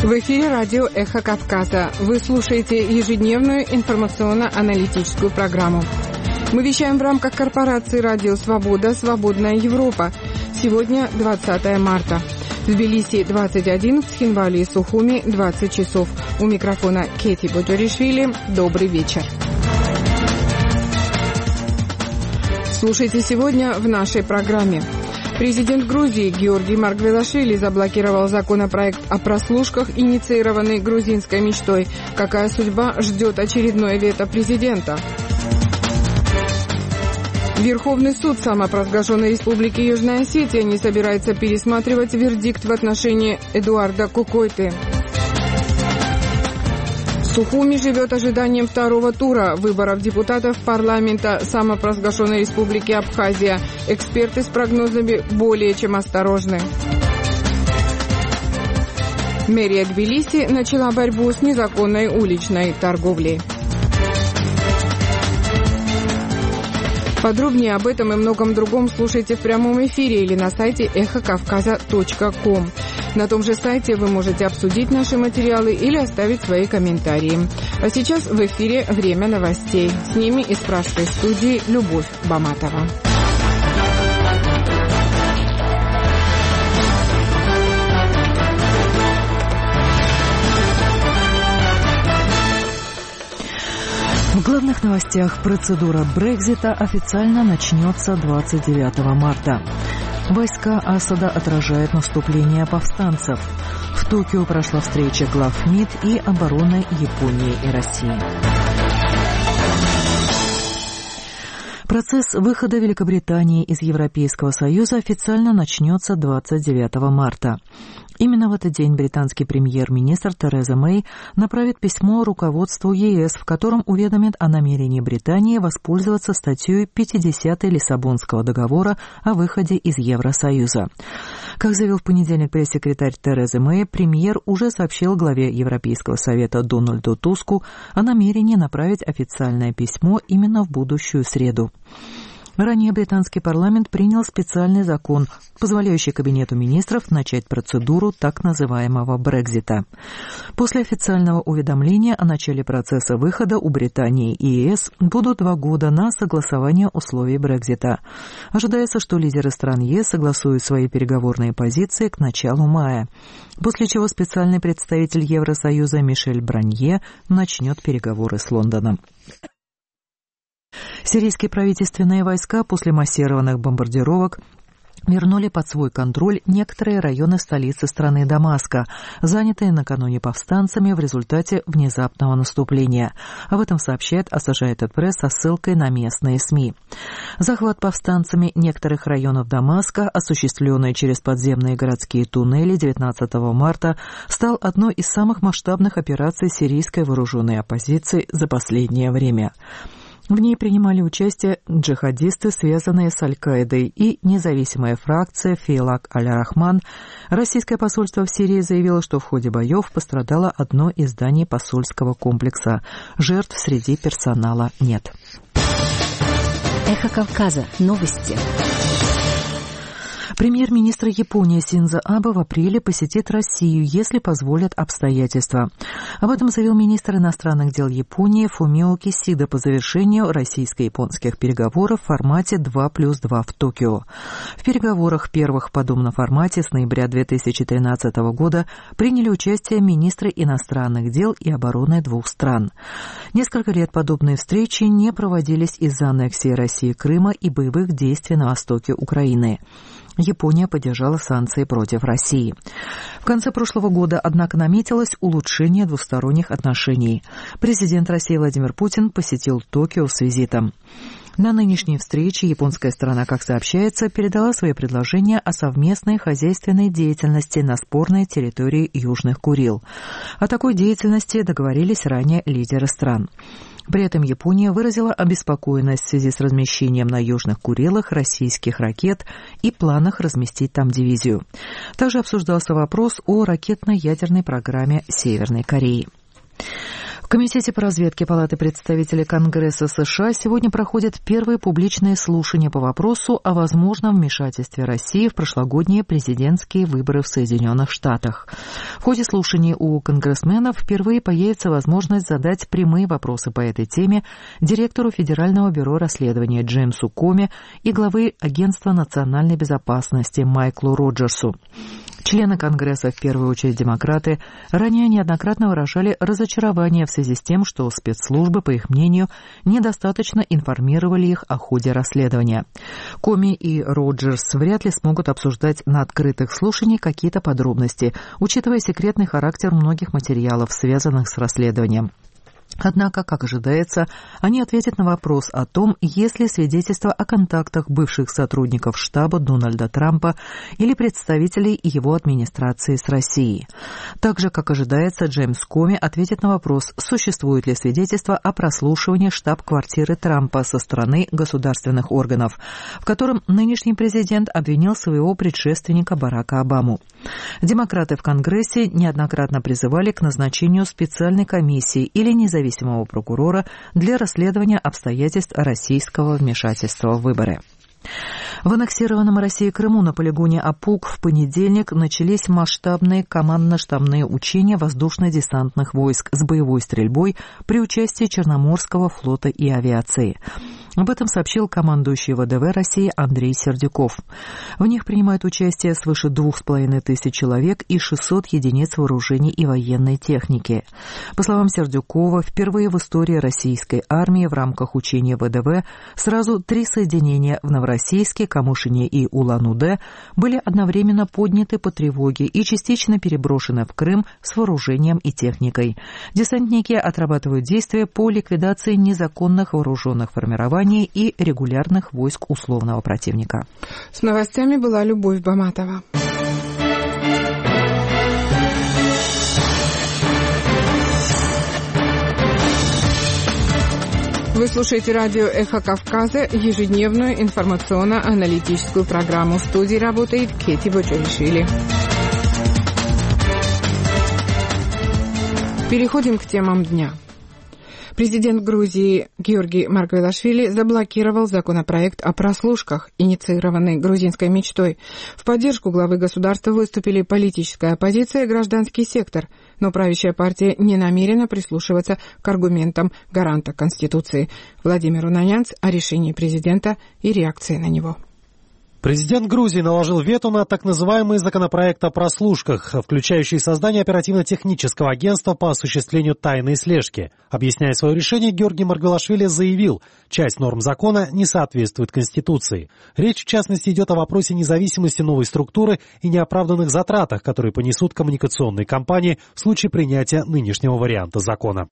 В эфире радио «Эхо Кавказа». Вы слушаете ежедневную информационно-аналитическую программу. Мы вещаем в рамках корпорации «Радио Свобода. Свободная Европа». Сегодня 20 марта. В Тбилиси 21, в Цхинвале и Сухуми 20 часов. У микрофона Кети Боджаришвили. Добрый вечер. Слушайте сегодня в нашей программе. Президент Грузии Георгий Маргвелашвили заблокировал законопроект о прослушках, инициированный грузинской мечтой. Какая судьба ждет очередное вето президента? Верховный суд самопровозглашенной Республики Южная Осетия не собирается пересматривать вердикт в отношении Эдуарда Кукойты. Сухуми живет ожиданием второго тура выборов депутатов парламента самопровозглашенной Республики Абхазия. Эксперты с прогнозами более чем осторожны. Мэрия Тбилиси начала борьбу с незаконной уличной торговлей. Подробнее об этом и многом другом слушайте в прямом эфире или на сайте эхокавказа.ком. На том же сайте вы можете обсудить наши материалы или оставить свои комментарии. А сейчас в эфире «Время новостей». С ними из пражской студии Любовь Баматова. В главных новостях: процедура Брексита официально начнется 29 марта. Войска Асада отражают наступление повстанцев. В Токио прошла встреча глав МИД и обороны Японии и России. Процесс выхода Великобритании из Европейского Союза официально начнется 29 марта. Именно в этот день британский премьер-министр Тереза Мэй направит письмо руководству ЕС, в котором уведомит о намерении Британии воспользоваться статьей 50 Лиссабонского договора о выходе из Евросоюза. Как заявил в понедельник пресс-секретарь Терезы Мэй, премьер уже сообщил главе Европейского совета Дональду Туску о намерении направить официальное письмо именно в будущую среду. Ранее британский парламент принял специальный закон, позволяющий Кабинету министров начать процедуру так называемого Брексита. После официального уведомления о начале процесса выхода у Британии и ЕС будут 2 года на согласование условий Брексита. Ожидается, что лидеры стран ЕС согласуют свои переговорные позиции к началу мая, после чего специальный представитель Евросоюза Мишель Бранье начнет переговоры с Лондоном. Сирийские правительственные войска после массированных бомбардировок вернули под свой контроль некоторые районы столицы страны Дамаска, занятые накануне повстанцами в результате внезапного наступления. Об этом сообщает Associated Press со ссылкой на местные СМИ. Захват повстанцами некоторых районов Дамаска, осуществленный через подземные городские туннели 19 марта, стал одной из самых масштабных операций сирийской вооруженной оппозиции за последнее время. В ней принимали участие джихадисты, связанные с Аль-Каидой, и независимая фракция Фейлак Аль-Рахман. Российское посольство в Сирии заявило, что в ходе боев пострадало одно из зданий посольского комплекса. Жертв среди персонала нет. Эхо Кавказа. Новости. Премьер-министр Японии Синдзо Абе в апреле посетит Россию, если позволят обстоятельства. Об этом заявил министр иностранных дел Японии Фумио Кисида по завершению российско-японских переговоров в формате 2+2 в Токио. В переговорах первых в подобном формате с ноября 2013 года приняли участие министры иностранных дел и обороны 2 стран. Несколько лет подобные встречи не проводились из-за аннексии России Крыма и боевых действий на востоке Украины. Япония поддержала санкции против России. В конце прошлого года, однако, наметилось улучшение двусторонних отношений. Президент России Владимир Путин посетил Токио с визитом. На нынешней встрече японская сторона, как сообщается, передала свои предложения о совместной хозяйственной деятельности на спорной территории Южных Курил. О такой деятельности договорились ранее лидеры стран. При этом Япония выразила обеспокоенность в связи с размещением на Южных Курилах российских ракет и планах разместить там дивизию. Также обсуждался вопрос о ракетно-ядерной программе Северной Кореи. Комитете по разведке Палаты представителей Конгресса США сегодня проходят первые публичные слушания по вопросу о возможном вмешательстве России в прошлогодние президентские выборы в Соединенных Штатах. В ходе слушаний у конгрессменов впервые появится возможность задать прямые вопросы по этой теме директору Федерального бюро расследования Джеймсу Коми и главы Агентства национальной безопасности Майклу Роджерсу. Члены Конгресса, в первую очередь демократы, ранее неоднократно выражали разочарование в связи с тем, что спецслужбы, по их мнению, недостаточно информировали их о ходе расследования. Коми и Роджерс вряд ли смогут обсуждать на открытых слушаниях какие-то подробности, учитывая секретный характер многих материалов, связанных с расследованием. Однако, как ожидается, они ответят на вопрос о том, есть ли свидетельства о контактах бывших сотрудников штаба Дональда Трампа или представителей его администрации с Россией. Также, как ожидается, Джеймс Коми ответит на вопрос, существует ли свидетельство о прослушивании штаб-квартиры Трампа со стороны государственных органов, в котором нынешний президент обвинил своего предшественника Барака Обаму. Демократы в Конгрессе неоднократно призывали к назначению специальной комиссии или независимого прокурора для расследования обстоятельств российского вмешательства в выборы. В аннексированном Россией Крыму на полигоне Апук в понедельник начались масштабные командно-штабные учения воздушно-десантных войск с боевой стрельбой при участии Черноморского флота и авиации. Об этом сообщил командующий ВДВ России Андрей Сердюков. В них принимают участие свыше 2500 человек и 600 единиц вооружений и военной техники. По словам Сердюкова, впервые в истории российской армии в рамках учения ВДВ сразу 3 соединения в Новороссийске, Камышине и Улан-Удэ были одновременно подняты по тревоге и частично переброшены в Крым с вооружением и техникой. Десантники отрабатывают действия по ликвидации незаконных вооруженных формирований и регулярных войск условного противника. С новостями была Любовь Баматова. Вы слушаете радио «Эхо Кавказа», ежедневную информационно-аналитическую программу. В студии работает Кети Боджелишвили. Переходим к темам дня. Президент Грузии Георгий Маргвелашвили заблокировал законопроект о прослушках, инициированный грузинской мечтой. В поддержку главы государства выступили политическая оппозиция и гражданский сектор, но правящая партия не намерена прислушиваться к аргументам гаранта Конституции. Владимир Унанянц о решении президента и реакции на него. Президент Грузии наложил вето на так называемый законопроект о прослушках, включающий создание оперативно-технического агентства по осуществлению тайной слежки. Объясняя свое решение, Георгий Маргвелашвили заявил, часть норм закона не соответствует Конституции. Речь, в частности, идет о вопросе независимости новой структуры и неоправданных затратах, которые понесут коммуникационные компании в случае принятия нынешнего варианта закона.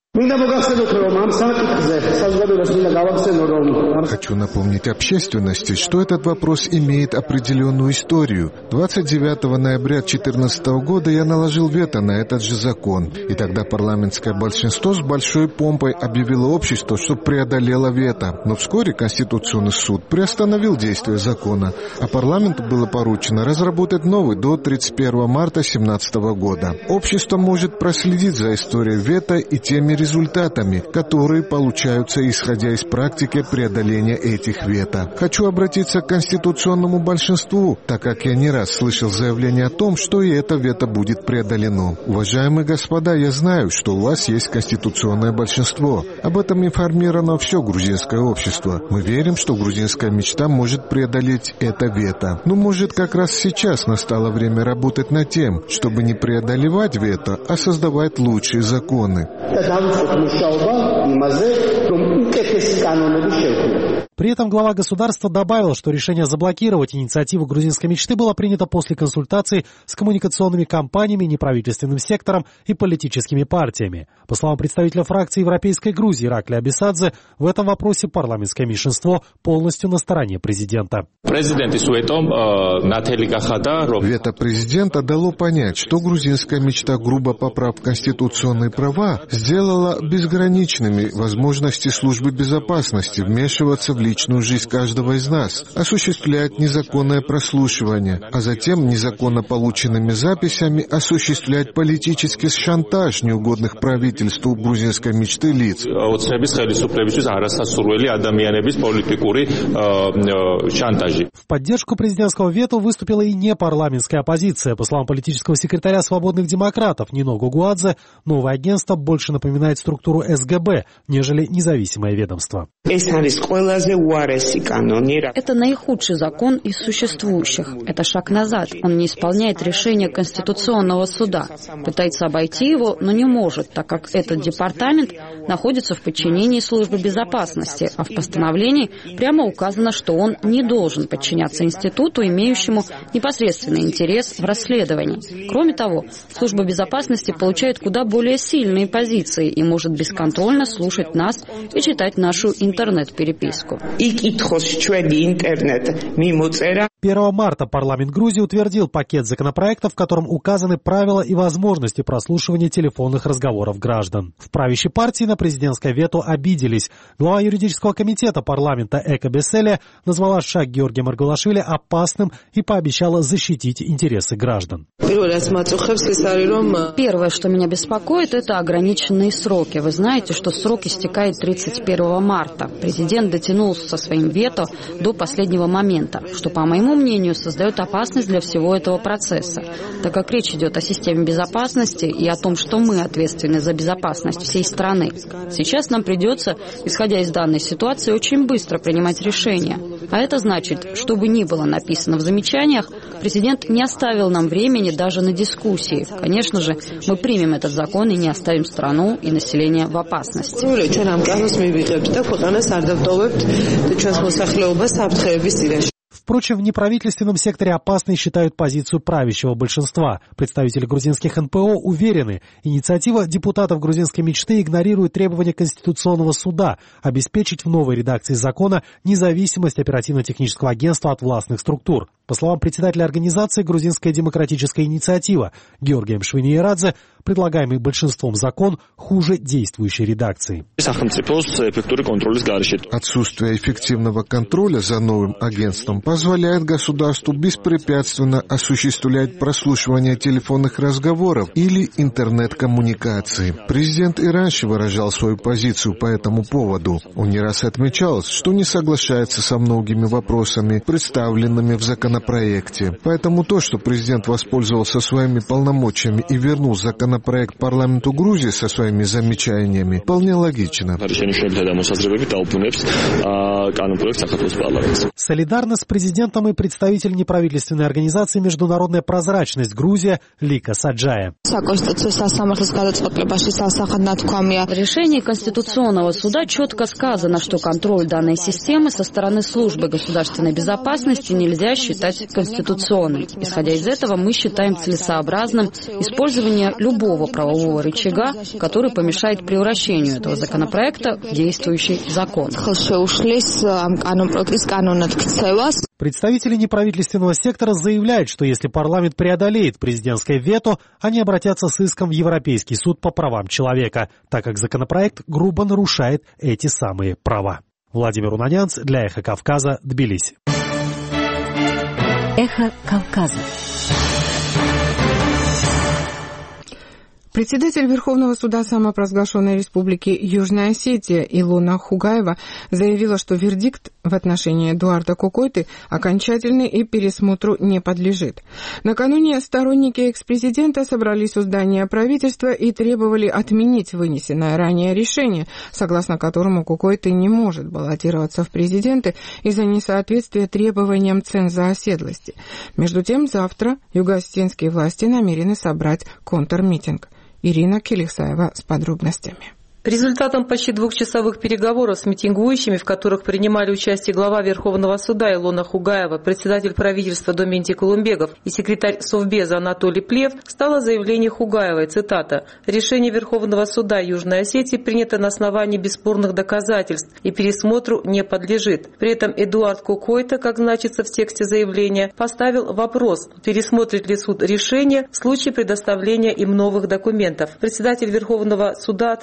Хочу напомнить общественности, что этот вопрос имеет определенную историю. 29 ноября 2014 года я наложил вето на этот же закон. И тогда парламентское большинство с большой помпой объявило общество, что преодолело вето. Но вскоре Конституционный суд приостановил действие закона, а парламенту было поручено разработать новый до 31 марта 2017 года. Общество может проследить за историей вето и теми результатами, которые получаются, исходя из практики преодоления этих вето. Хочу обратиться к Конституционному большинству, так как я не раз слышал заявление о том, что и это вето будет преодолено. Уважаемые господа, я знаю, что у вас есть конституционное большинство. Об этом информировано все грузинское общество. Мы верим, что грузинская мечта может преодолеть это вето. Но может как раз сейчас настало время работать над тем, чтобы не преодолевать вето, а создавать лучшие законы. При этом глава государства добавил, что решение заблокировать инициативу грузинской мечты было принято после консультаций с коммуникационными компаниями, неправительственным сектором и политическими партиями. По словам представителя фракции Европейской Грузии Ираклия Абисадзе, в этом вопросе парламентское меньшинство полностью на стороне президента. Вето президента дало понять, что грузинская мечта, грубо поправ конституционные права, сделала безграничными возможности службы безопасности вмешиваться в личную жизнь каждого из нас, осуществлять незаконное прослушивание, а затем незаконно полученными записями осуществлять политический шантаж неугодных правительству грузинской мечты лиц. В поддержку президентского вето выступила и непарламентская оппозиция. По словам политического секретаря «Свободных демократов» Нино Гугуадзе, новое агентство больше напоминает структуру СГБ, нежели независимое ведомство. Это наихудший закон из существующих. Это шаг назад. Он не исполняет решение Конституционного суда. Пытается обойти его, но не может, так как этот департамент находится в подчинении службы безопасности, а в постановлении прямо указано, что он не должен подчиняться институту, имеющему непосредственный интерес в расследовании. Кроме того, служба безопасности получает куда более сильные позиции и может бесконтрольно слушать нас и читать нашу интернет-переписку. 1 марта парламент Грузии утвердил пакет законопроектов, в котором указаны правила и возможности прослушивания телефонных разговоров граждан. В правящей партии на президентское вето обиделись. Глава юридического комитета парламента Эка Беселия назвала шаг Георгия Маргулашвили опасным и пообещала защитить интересы граждан. Первое, что меня беспокоит, это ограниченные сроки. Вы знаете, что срок истекает 31 марта. Президент дотянул со своим вето до последнего момента, что, по моему мнению, создает опасность для всего этого процесса, так как речь идет о системе безопасности и о том, что мы ответственны за безопасность всей страны. Сейчас нам придется, исходя из данной ситуации, очень быстро принимать решения. А это значит, что бы ни было написано в замечаниях, президент не оставил нам времени даже на дискуссии. Конечно же, мы примем этот закон и не оставим страну и население в опасности. Впрочем, в неправительственном секторе опасной считают позицию правящего большинства. Представители грузинских НПО уверены, инициатива депутатов грузинской мечты игнорирует требования Конституционного суда обеспечить в новой редакции закона независимость оперативно-технического агентства от властных структур. По словам председателя организации «Грузинская демократическая инициатива» Георгия Мшвини-Ерадзе, предлагаемый большинством закон хуже действующей редакции. Отсутствие эффективного контроля за новым агентством позволяет государству беспрепятственно осуществлять прослушивание телефонных разговоров или интернет-коммуникаций. Президент и раньше выражал свою позицию по этому поводу. Он не раз отмечал, что не соглашается со многими вопросами, представленными в законопроекте. Поэтому то, что президент воспользовался своими полномочиями и вернул законопроект парламенту Грузии со своими замечаниями, вполне логично. Солидарно с президентом и представитель неправительственной организации «Международная прозрачность Грузия» Лика Саджая. В решении Конституционного суда четко сказано, что контроль данной системы со стороны службы государственной безопасности нельзя считать конституционным. Исходя из этого, мы считаем целесообразным использование любого правового рычага, который помешает превращению этого законопроекта в действующий закон. Представители неправительственного сектора заявляют, что если парламент преодолеет президентское вето, они обратятся с иском в Европейский суд по правам человека, так как законопроект грубо нарушает эти самые права. Владимир Унанянц для «Эхо Кавказа», Тбилиси. Эхо Кавказа. Председатель Верховного суда самопровозглашенной Республики Южная Осетия Илона Хугаева заявила, что вердикт в отношении Эдуарда Кокойты окончательный и пересмотру не подлежит. Накануне сторонники экс-президента собрались у здания правительства и требовали отменить вынесенное ранее решение, согласно которому Кокойты не может баллотироваться в президенты из-за несоответствия требованиям ценза оседлости. Между тем, завтра юго-осетинские власти намерены собрать контрмитинг. Ирина Келихсаева с подробностями. Результатом почти двухчасовых переговоров с митингующими, в которых принимали участие глава Верховного суда Илона Хугаева, председатель правительства Доментий Кулумбегов и секретарь Совбеза Анатолий Плев, стало заявление Хугаевой, цитата: «Решение Верховного суда Южной Осетии принято на основании бесспорных доказательств и пересмотру не подлежит». При этом Эдуард Кокойта, как значится в тексте заявления, поставил вопрос, пересмотрит ли суд решение в случае предоставления им новых документов. Председатель Верховного суда ответила,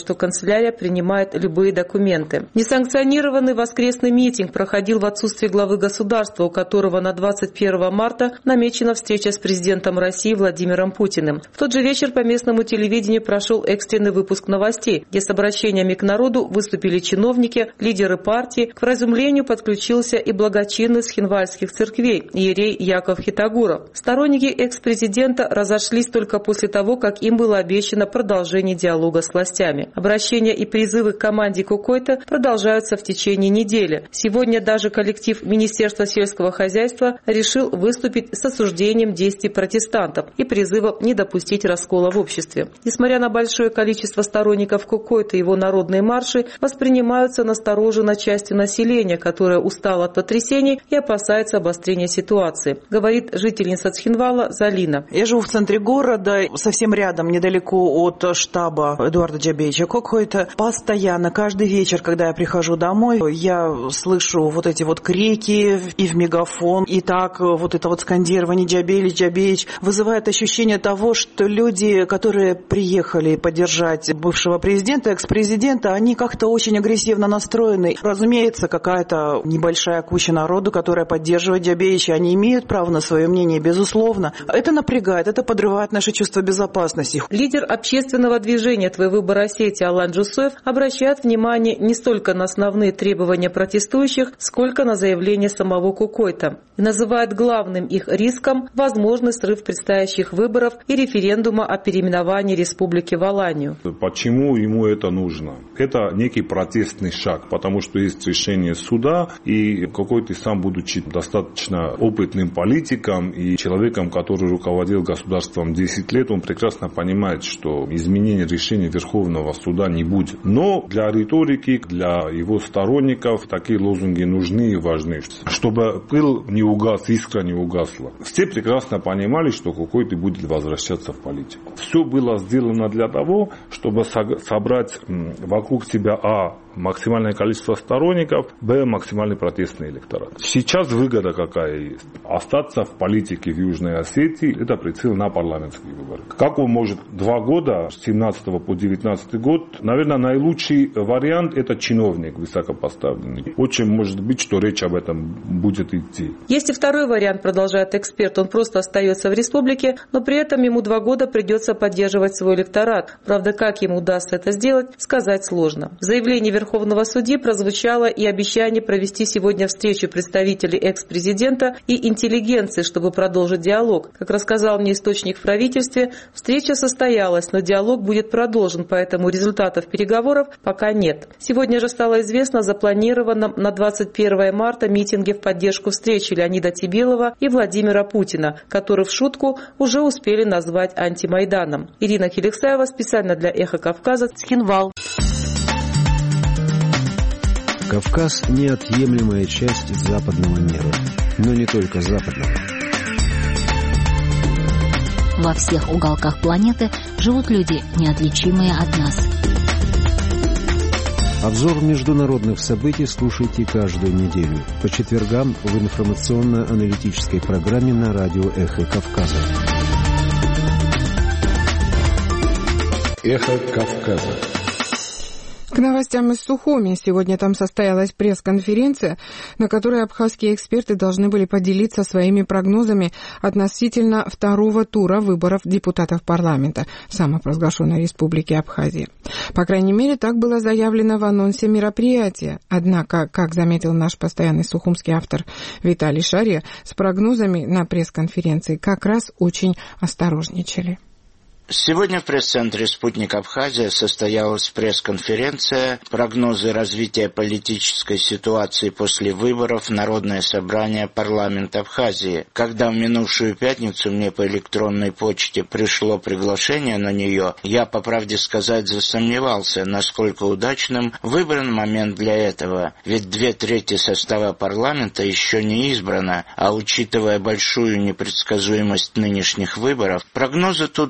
что канцелярия принимает любые документы. Несанкционированный воскресный митинг проходил в отсутствии главы государства, у которого на 21 марта намечена встреча с президентом России Владимиром Путиным. В тот же вечер по местному телевидению прошел экстренный выпуск новостей, где с обращениями к народу выступили чиновники, лидеры партии. К вразумлению подключился и благочинный с хинвальских церквей иерей Яков Хитагуров. Сторонники экс-президента разошлись только после того, как им было обещано продолжение диалога с властями. Обращения и призывы к команде Кукойта продолжаются в течение недели. Сегодня даже коллектив Министерства сельского хозяйства решил выступить с осуждением действий протестантов и призывом не допустить раскола в обществе. Несмотря на большое количество сторонников Кукойта и его народные марши, воспринимаются настороженно частью населения, которое устало от потрясений и опасается обострения ситуации, говорит жительница Цхинвала Залина. Я живу в центре города, совсем рядом, недалеко от штаба Эдуарда Джабеевича Кукойта. Постоянно, каждый вечер, когда я прихожу домой, я слышу вот эти вот крики и в мегафон, и так вот это вот скандирование «Джабеевич, Джабеевич» вызывает ощущение того, что люди, которые приехали поддержать бывшего президента, экс-президента, они как-то очень агрессивно настроены. Разумеется, какая-то небольшая куча народу, которая поддерживает Джабеевича, они имеют право на свое мнение, безусловно. Это напрягает, это подрывает наше чувство безопасности. Лидер общественного движения «Твой выбор Осетии» Алан Джусоев обращает внимание не столько на основные требования протестующих, сколько на заявление самого Кукойта. И называет главным их риском возможный срыв предстоящих выборов и референдума о переименовании республики в Аланию. Почему ему это нужно? Это некий протестный шаг, потому что есть решение суда, и Кукойт, сам будучи достаточно опытным политиком и человеком, который руководил государством 10 лет, он прекрасно понимает, что изменения решения Верховного суда не будет. Но для риторики, для его сторонников такие лозунги нужны и важны, чтобы пыл не угас, искра не угасла. Все прекрасно понимали, что Кукойт будет возвращаться в политику. Все было сделано для того, чтобы собрать вокруг себя максимальное количество сторонников, максимальный протестный электорат. Сейчас выгода какая есть? Остаться в политике в Южной Осетии – это прицел на парламентские выборы. Как он может 2 года, с 17 по 19 год, наверное, наилучший вариант – это чиновник высокопоставленный. Очень может быть, что речь об этом будет идти. Есть и второй вариант, продолжает эксперт. Он просто остается в республике, но при этом ему 2 года придется поддерживать свой электорат. Правда, как ему удастся это сделать, сказать сложно. В заявлении Верховного судьи прозвучало и обещание провести сегодня встречу представителей экс-президента и интеллигенции, чтобы продолжить диалог. Как рассказал мне источник в правительстве, встреча состоялась, но диалог будет продолжен, поэтому результатов переговоров пока нет. Сегодня же стало известно о запланированном на 21 марта митинге в поддержку встречи Леонида Тебелова и Владимира Путина, который в шутку уже успели назвать антимайданом. Ирина Киликсаева специально для «Эхо Кавказа», Цхинвал. Кавказ – неотъемлемая часть западного мира, но не только западного. Во всех уголках планеты живут люди, неотличимые от нас. Обзор международных событий слушайте каждую неделю по четвергам в информационно-аналитической программе на радио «Эхо Кавказа». «Эхо Кавказа». К новостям из Сухуми. Сегодня там состоялась пресс-конференция, на которой абхазские эксперты должны были поделиться своими прогнозами относительно второго тура выборов депутатов парламента самопровозглашенной Республики Абхазия. По крайней мере, так было заявлено в анонсе мероприятия. Однако, как заметил наш постоянный сухумский автор Виталий Шария, с прогнозами на пресс-конференции как раз очень осторожничали. Сегодня в пресс-центре «Спутник Абхазия» состоялась пресс-конференция «Прогнозы развития политической ситуации после выборов. Народное собрание парламента Абхазии». Когда в минувшую пятницу мне по электронной почте пришло приглашение на нее, я, по правде сказать, засомневался, насколько удачным выбран момент для этого. Ведь 2/3 состава парламента еще не избрано, а учитывая большую непредсказуемость нынешних выборов, прогнозы тут значительно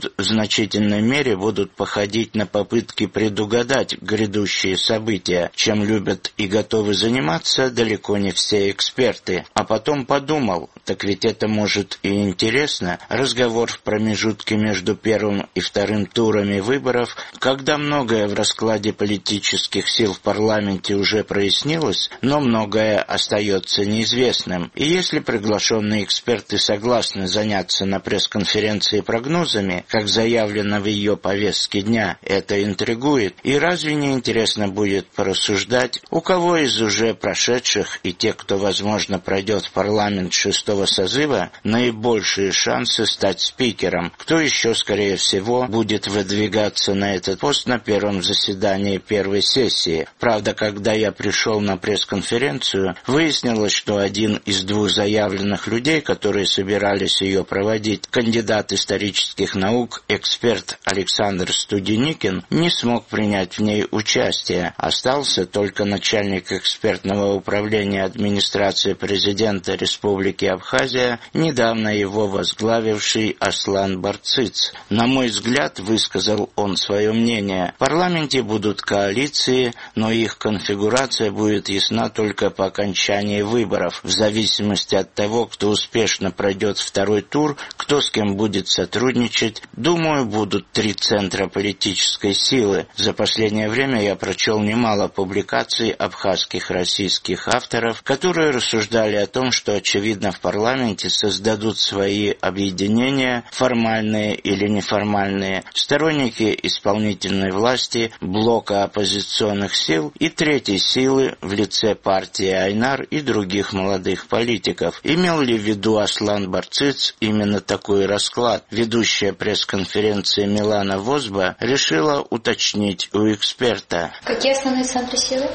значительной мере будут походить на попытки предугадать грядущие события, чем любят и готовы заниматься далеко не все эксперты. А потом подумал, так ведь это может и интересно. Разговор в промежутке между первым и вторым турами выборов, когда многое в раскладе политических сил в парламенте уже прояснилось, но многое остается неизвестным. И если приглашенные эксперты согласны заняться на пресс-конференции прогнозами, как заявлено в ее повестке дня, это интригует. И разве не интересно будет порассуждать, у кого из уже прошедших и тех, кто, возможно, пройдет в парламент 6-го созыва, наибольшие шансы стать спикером, кто еще, скорее всего, будет выдвигаться на этот пост на первом заседании первой сессии. Правда, когда я пришел на пресс-конференцию, выяснилось, что один из двух заявленных людей, которые собирались ее проводить, кандидат исторических наук, эксперт Александр Студеникин, не смог принять в ней участие. Остался только начальник экспертного управления администрации президента Республики Абхазия, недавно его возглавивший Аслан Барцыц. На мой взгляд, высказал он свое мнение, в парламенте будут коалиции, но их конфигурация будет ясна только по окончании выборов, в зависимости от того, кто успешно пройдет второй тур, кто с кем будет сотрудничать. Думаю, будут 3 центра политической силы. За последнее время я прочел немало публикаций абхазских российских авторов, которые рассуждали о том, что, очевидно, в парламенте создадут свои объединения, формальные или неформальные, сторонники исполнительной власти, блока оппозиционных сил и третьей силы в лице партии Айнар и других молодых политиков. Имел ли в виду Аслан Барцыц именно такой расклад? Ведущая пресс-конференции Милана Возба решила уточнить у эксперта. Какие основные центры силы?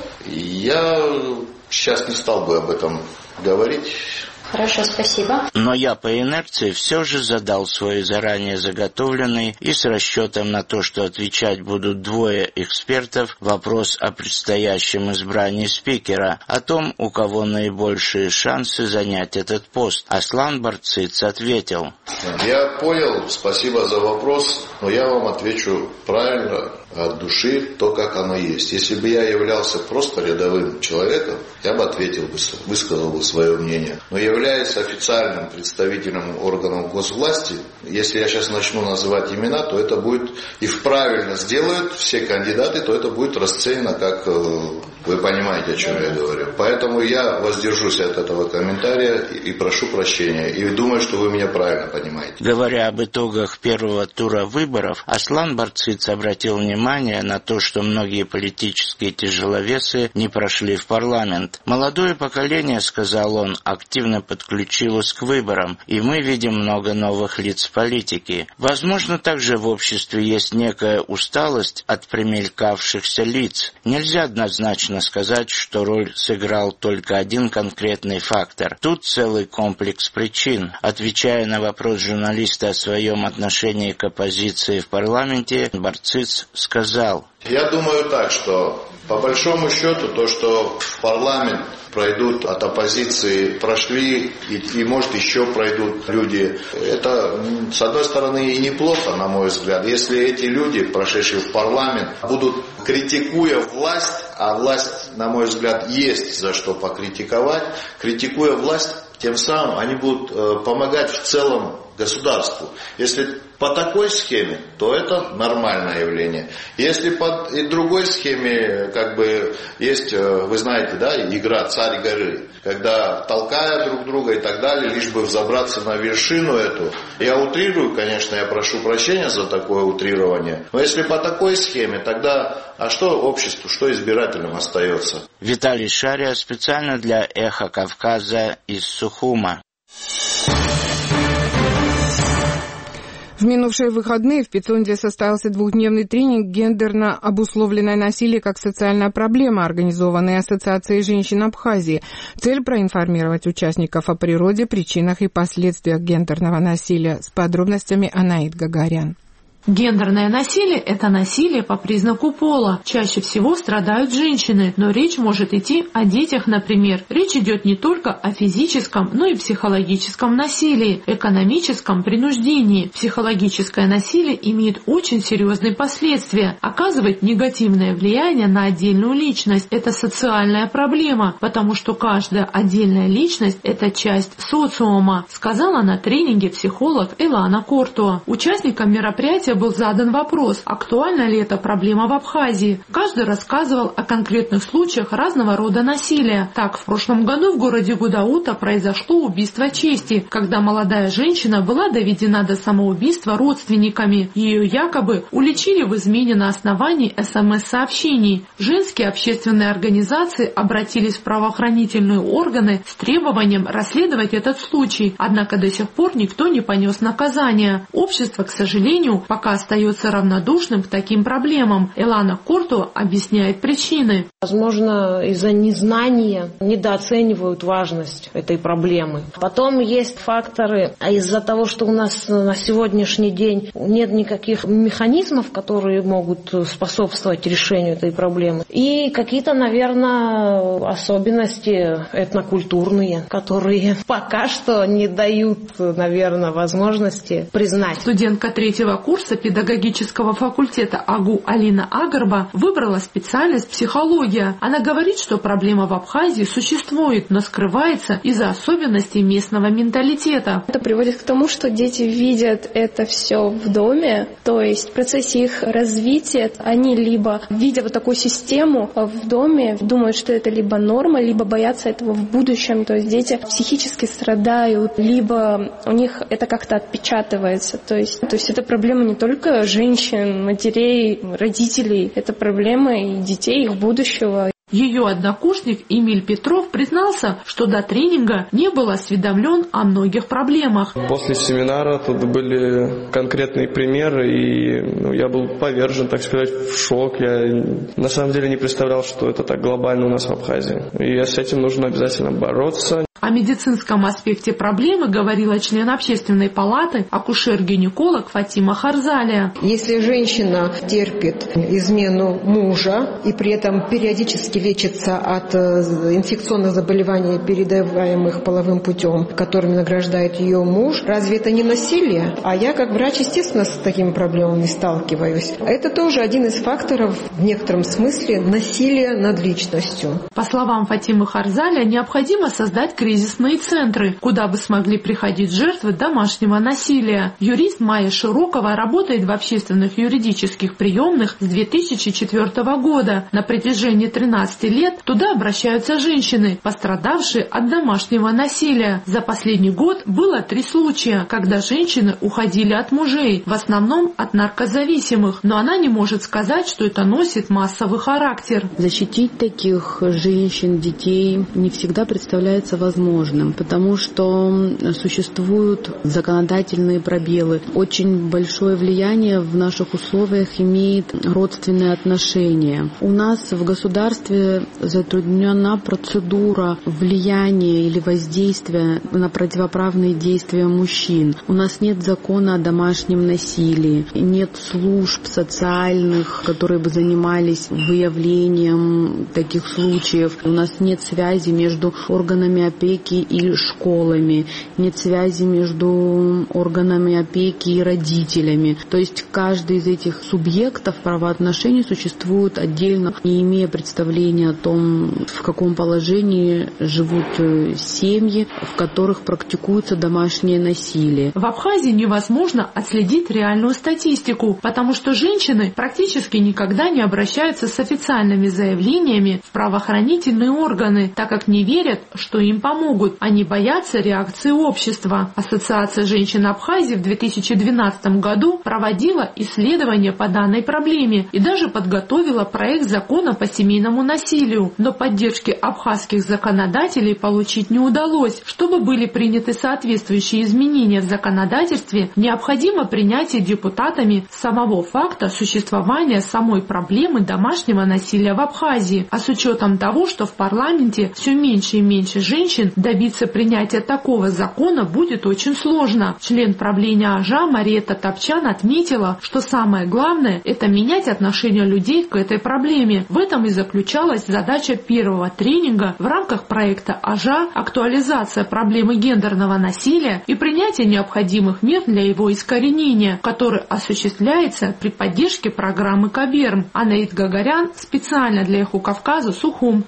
Я сейчас не стал бы об этом говорить. Хорошо, спасибо. Но я по инерции все же задал свой заранее заготовленный и с расчетом на то, что отвечать будут 2 экспертов, вопрос о предстоящем избрании спикера, о том, у кого наибольшие шансы занять этот пост. Аслан Барцыц ответил. Я понял, спасибо за вопрос, но я вам отвечу правильно, от души, то, как оно есть. Если бы я являлся просто рядовым человеком, я бы ответил, высказал бы свое мнение. Но являясь официальным представителем органов госвласти, если я сейчас начну называть имена, то это будет, и правильно сделают все кандидаты, то это будет расценено как, вы понимаете, о чем я говорю. Поэтому я воздержусь от этого комментария и прошу прощения. И думаю, что вы меня правильно понимаете. Говоря об итогах первого тура выборов, Аслан Барцыц обратил внимание на то, что многие политические тяжеловесы не прошли в парламент. Молодое поколение, сказал он, активно подключилось к выборам, и мы видим много новых лиц политики. Возможно, также в обществе есть некая усталость от примелькавшихся лиц. Нельзя однозначно сказать, что роль сыграл только один конкретный фактор. Тут целый комплекс причин. Отвечая на вопрос журналиста о своем отношении к оппозиции в парламенте, Барцыц сказал. Я думаю так, что по большому счету то, что в парламент пройдут от оппозиции, прошли и может еще пройдут люди, это с одной стороны и неплохо, на мой взгляд, если эти люди, прошедшие в парламент, будут критикуя власть, а власть, на мой взгляд, есть за что покритиковать, критикуя власть, тем самым они будут помогать в целом государству. Если по такой схеме, то это нормальное явление. Если по другой схеме, как бы, есть, вы знаете, да, игра «Царь горы», когда толкая друг друга и так далее, лишь бы взобраться на вершину эту. Я утрирую, конечно, я прошу прощения за такое утрирование, но если по такой схеме, тогда, а что обществу, что избирателям остается? Виталий Шария специально для «Эхо Кавказа» из Сухума. В минувшие выходные в Пицунде состоялся 2-дневный тренинг «Гендерно обусловленное насилие как социальная проблема», организованный Ассоциацией женщин Абхазии. Цель – проинформировать участников о природе, причинах и последствиях гендерного насилия. С подробностями Анаит Гагарян. Гендерное насилие – это насилие по признаку пола. Чаще всего страдают женщины, но речь может идти о детях, например. Речь идет не только о физическом, но и психологическом насилии, экономическом принуждении. Психологическое насилие имеет очень серьезные последствия, оказывает негативное влияние на отдельную личность. Это социальная проблема, потому что каждая отдельная личность – это часть социума, сказала на тренинге психолог Илана Кортуа. Участникам мероприятия был задан вопрос, актуальна ли эта проблема в Абхазии. Каждый рассказывал о конкретных случаях разного рода насилия. Так, в прошлом году в городе Гудаута произошло убийство чести, когда молодая женщина была доведена до самоубийства родственниками. Ее якобы уличили в измене на основании СМС-сообщений. Женские общественные организации обратились в правоохранительные органы с требованием расследовать этот случай, однако до сих пор никто не понес наказания. Общество, к сожалению, пока остается равнодушным к таким проблемам. Илана Кортуа объясняет причины. Возможно, из-за незнания недооценивают важность этой проблемы. Потом есть факторы, а из-за того, что у нас на сегодняшний день нет никаких механизмов, которые могут способствовать решению этой проблемы. И какие-то, наверное, особенности этнокультурные, которые пока что не дают, наверное, возможности признать. Студентка 3-го курса педагогического факультета АГУ Алина Агарба выбрала специальность психология. Она говорит, что проблема в Абхазии существует, но скрывается из-за особенностей местного менталитета. Это приводит к тому, что дети видят это все в доме, то есть в процессе их развития они либо, видя вот такую систему в доме, думают, что это либо норма, либо боятся этого в будущем. То есть дети психически страдают, либо у них это как-то отпечатывается. То есть это проблема не только женщин, матерей, родителей, это проблема и детей, их будущего. Ее однокурсник Эмиль Петров признался, что до тренинга не был осведомлен о многих проблемах. После семинара тут были конкретные примеры, и я был повержен, так сказать, в шок. Я на самом деле не представлял, что это так глобально у нас в Абхазии. И с этим нужно обязательно бороться. О медицинском аспекте проблемы говорила член общественной палаты, акушер-гинеколог Фатима Харзалия. Если женщина терпит измену мужа и при этом периодически лечится от инфекционных заболеваний, передаваемых половым путем, которыми награждает ее муж, разве это не насилие? А я как врач, естественно, с такими проблемами сталкиваюсь. Это тоже один из факторов, в некотором смысле, насилия над личностью. По словам Фатимы Харзалия, необходимо создать кризисные центры, куда бы смогли приходить жертвы домашнего насилия. Юрист Майя Широкова работает в общественных юридических приемных с 2004 года. На протяжении 13 лет туда обращаются женщины, пострадавшие от домашнего насилия. За последний год было 3 случая, когда женщины уходили от мужей, в основном от наркозависимых, но она не может сказать, что это носит массовый характер. Защитить таких женщин, детей не всегда представляется возможным, потому что существуют законодательные пробелы. Очень большое влияние в наших условиях имеет родственные отношения. У нас в государстве затруднена процедура влияния или воздействия на противоправные действия мужчин. У нас нет закона о домашнем насилии, нет служб социальных, которые бы занимались выявлением таких случаев. У нас нет связи между органами опеки и школами, нет связи между органами опеки и родителями. То есть каждый из этих субъектов правоотношений существует отдельно, не имея представления о том, в каком положении живут семьи, в которых практикуется домашнее насилие. В Абхазии невозможно отследить реальную статистику, потому что женщины практически никогда не обращаются с официальными заявлениями в правоохранительные органы, так как не верят, что им помогут. Они боятся реакции общества. Ассоциация женщин Абхазии в 2012 году проводила исследование по данной проблеме и даже подготовила проект закона по семейному насилию, но поддержки абхазских законодателей получить не удалось. Чтобы были приняты соответствующие изменения в законодательстве, необходимо принятие депутатами самого факта существования самой проблемы домашнего насилия в Абхазии. А с учетом того, что в парламенте все меньше и меньше женщин, женщин. Добиться принятия такого закона будет очень сложно. Член правления АЖА Мариетта Топчан отметила, что самое главное – это менять отношение людей к этой проблеме. В этом и заключалась задача первого тренинга в рамках проекта АЖА «Актуализация проблемы гендерного насилия и принятие необходимых мер для его искоренения», который осуществляется при поддержке программы КАБЕРМ. Анаит Гагарян специально для Эхо Кавказа, Сухум.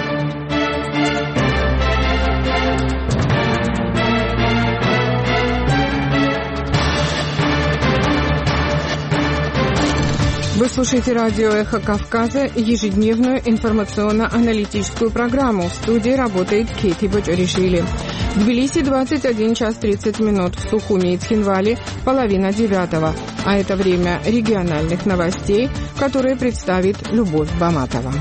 Вы слушаете радио «Эхо Кавказа», ежедневную информационно-аналитическую программу. В студии работает Кейти Бочаришвили. В Тбилиси 21 час 30 минут, в Сухуми и Цхинвале 8:30. А это время региональных новостей, которые представит Любовь Баматова.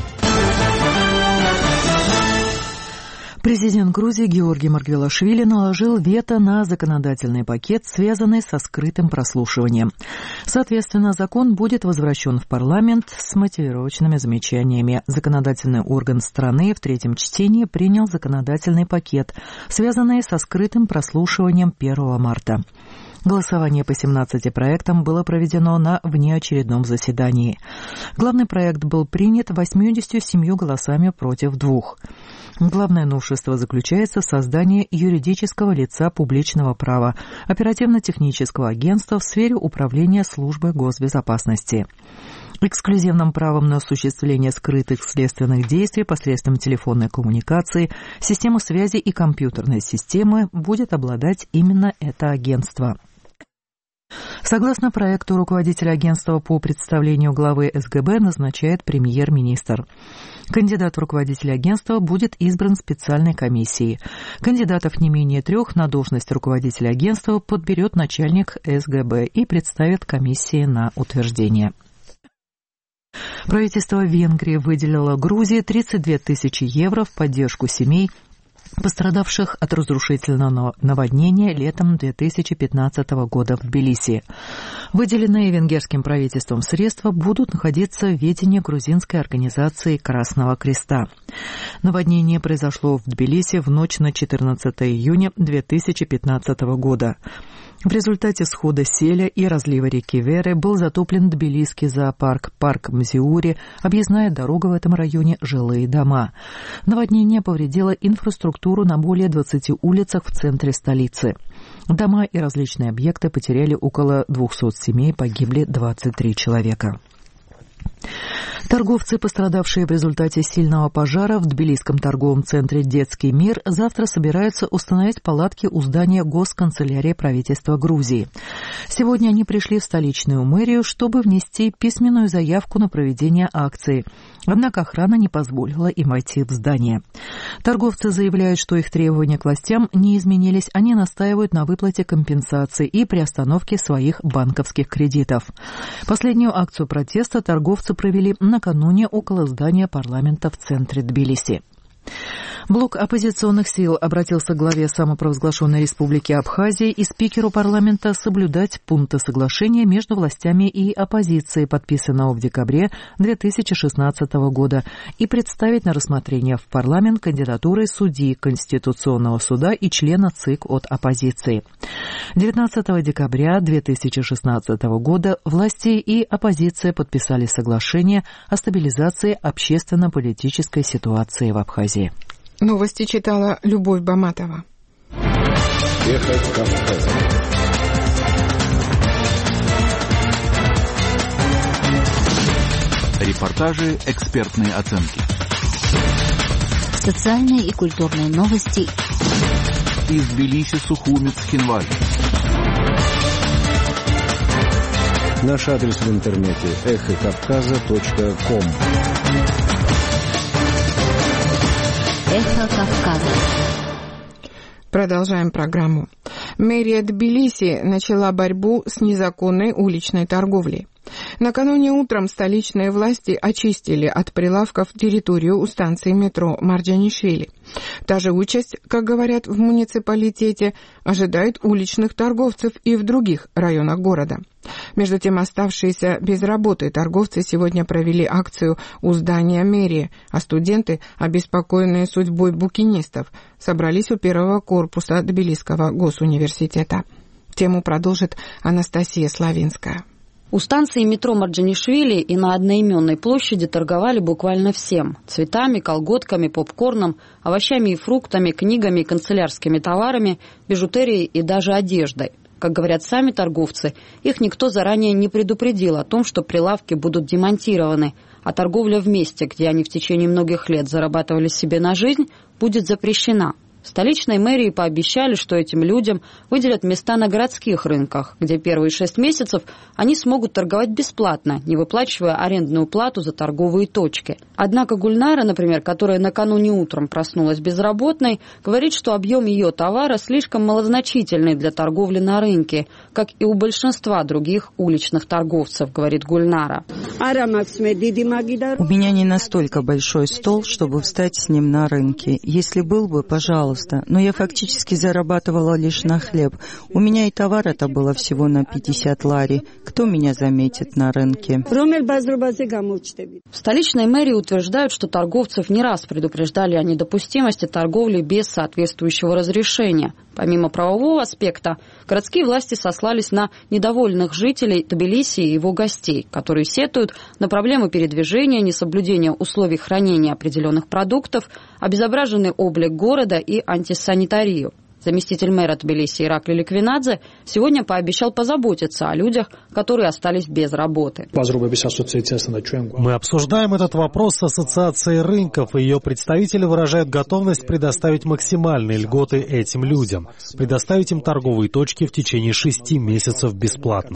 Президент Грузии Георгий Маргвелашвили наложил вето на законодательный пакет, связанный со скрытым прослушиванием. Соответственно, закон будет возвращен в парламент с мотивировочными замечаниями. Законодательный орган страны в третьем чтении принял законодательный пакет, связанный со скрытым прослушиванием 1 марта. Голосование по 17 проектам было проведено на внеочередном заседании. Главный проект был принят 87 голосами против 2. Главное новшество заключается в создании юридического лица публичного права, оперативно-технического агентства в сфере управления службой госбезопасности. Эксклюзивным правом на осуществление скрытых следственных действий посредством телефонной коммуникации, системы связи и компьютерной системы будет обладать именно это агентство. Согласно проекту, руководитель агентства по представлению главы СГБ назначает премьер-министр. Кандидат в руководителя агентства будет избран специальной комиссией. Кандидатов не менее 3 на должность руководителя агентства подберет начальник СГБ и представит комиссии на утверждение. Правительство Венгрии выделило Грузии 32 тысячи евро в поддержку семей, пострадавших от разрушительного наводнения летом 2015 года в Тбилиси. Выделенные венгерским правительством средства будут находиться в ведении грузинской организации Красного Креста. Наводнение произошло в Тбилиси в ночь на 14 июня 2015 года. В результате схода селя и разлива реки Веры был затоплен Тбилисский зоопарк, парк Мзиури, объездная дорога в этом районе, жилые дома. Наводнение повредило инфраструктуру на более 20 улицах в центре столицы. Дома и различные объекты потеряли около 200 семей, погибли 23 человека. Торговцы, пострадавшие в результате сильного пожара в тбилисском торговом центре «Детский мир», завтра собираются установить палатки у здания госканцелярии правительства Грузии. Сегодня они пришли в столичную мэрию, чтобы внести письменную заявку на проведение акции. Однако охрана не позволила им войти в здание. Торговцы заявляют, что их требования к властям не изменились, они настаивают на выплате компенсации и приостановке своих банковских кредитов. Последнюю акцию протеста торговцы провели накануне около здания парламента в центре Тбилиси. Блок оппозиционных сил обратился к главе самопровозглашенной республики Абхазии и спикеру парламента соблюдать пункты соглашения между властями и оппозицией, подписанного в декабре 2016 года, и представить на рассмотрение в парламент кандидатуры судьи Конституционного суда и члена ЦИК от оппозиции. 19 декабря 2016 года власти и оппозиция подписали соглашение о стабилизации общественно-политической ситуации в Абхазии. Новости читала Любовь Баматова. Эхо Кавказа. Репортажи, экспертные оценки. Социальные и культурные новости. Из Тбилиси, Сухуми, Цхинвали. Наш адрес в интернете эхокавказа.ком. Эхо Кавказа. Продолжаем программу. Мэрия Тбилиси начала борьбу с незаконной уличной торговлей. Накануне утром столичные власти очистили от прилавков территорию у станции метро Марджанишвили. Та же участь, как говорят в муниципалитете, ожидает уличных торговцев и в других районах города. Между тем, оставшиеся без работы торговцы сегодня провели акцию у здания мэрии, а студенты, обеспокоенные судьбой букинистов, собрались у первого корпуса Тбилисского госуниверситета. Тему продолжит Анастасия Славинская. У станции метро Марджанишвили и на одноименной площади торговали буквально всем – цветами, колготками, попкорном, овощами и фруктами, книгами, канцелярскими товарами, бижутерией и даже одеждой. Как говорят сами торговцы, их никто заранее не предупредил о том, что прилавки будут демонтированы, а торговля в месте, где они в течение многих лет зарабатывали себе на жизнь, будет запрещена. В столичной мэрии пообещали, что этим людям выделят места на городских рынках, где первые 6 месяцев они смогут торговать бесплатно, не выплачивая арендную плату за торговые точки. Однако Гульнара, например, которая накануне утром проснулась безработной, говорит, что объем ее товара слишком малозначительный для торговли на рынке, как и у большинства других уличных торговцев, говорит Гульнара. У меня не настолько большой стол, чтобы встать с ним на рынке. Если был бы, пожалуйста. Но я фактически зарабатывала лишь на хлеб. У меня и товара-то было всего на 50 лари. Кто меня заметит на рынке? В столичной мэрии утверждают, что торговцев не раз предупреждали о недопустимости торговли без соответствующего разрешения. Помимо правового аспекта, городские власти сослались на недовольных жителей Тбилиси и его гостей, которые сетуют на проблемы передвижения, несоблюдение условий хранения определенных продуктов, обезображенный облик города и антисанитарию. Заместитель мэра Тбилиси Иракли Ликвинадзе сегодня пообещал позаботиться о людях, которые остались без работы. Мы обсуждаем этот вопрос с Ассоциацией рынков, и ее представители выражают готовность предоставить максимальные льготы этим людям, предоставить им торговые точки в течение 6 месяцев бесплатно.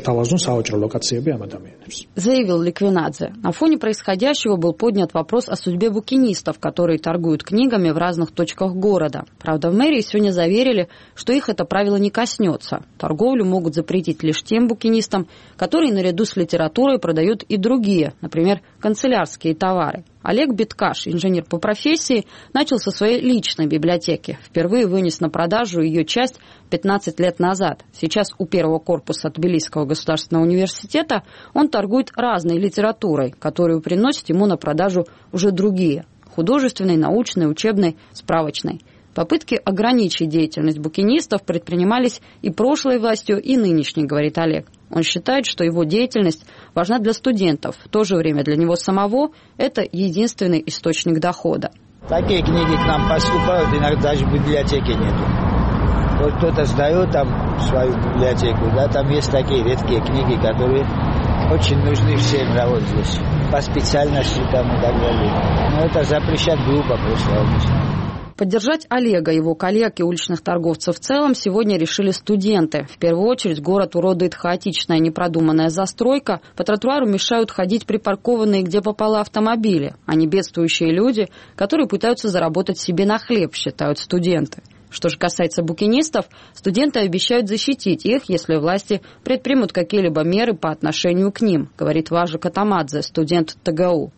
Заявил Ликвинадзе. На фоне происходящего был поднят вопрос о судьбе букинистов, которые торгуют книгами в разных точках города. Правда, в мэрии сегодня заверили, что их это правило не коснется. Торговлю могут запретить лишь тем букинистам, которые наряду с литературой продают и другие, например, канцелярские товары. Олег Биткаш, инженер по профессии, начал со своей личной библиотеки. Впервые вынес на продажу ее часть 15 лет назад. Сейчас у первого корпуса Тбилисского государственного университета он торгует разной литературой, которую приносят ему на продажу уже другие – художественной, научной, учебной, справочной. Попытки ограничить деятельность букинистов предпринимались и прошлой властью, и нынешней, говорит Олег. Он считает, что его деятельность важна для студентов. В то же время для него самого это единственный источник дохода. Такие книги к нам поступают, иногда даже в библиотеке нету. Вот кто-то сдает там свою библиотеку, да, там есть такие редкие книги, которые очень нужны всем вот здесь, по специальности там и так далее. Но это запрещать глупо просто. Поддержать Олега, его коллег и уличных торговцев в целом сегодня решили студенты. В первую очередь город уродует хаотичная непродуманная застройка, по тротуару мешают ходить припаркованные где попало автомобили, а не бедствующие люди, которые пытаются заработать себе на хлеб, считают студенты. Что же касается букинистов, студенты обещают защитить их, если власти предпримут какие-либо меры по отношению к ним, говорит Важа Катамадзе, студент ТГУ.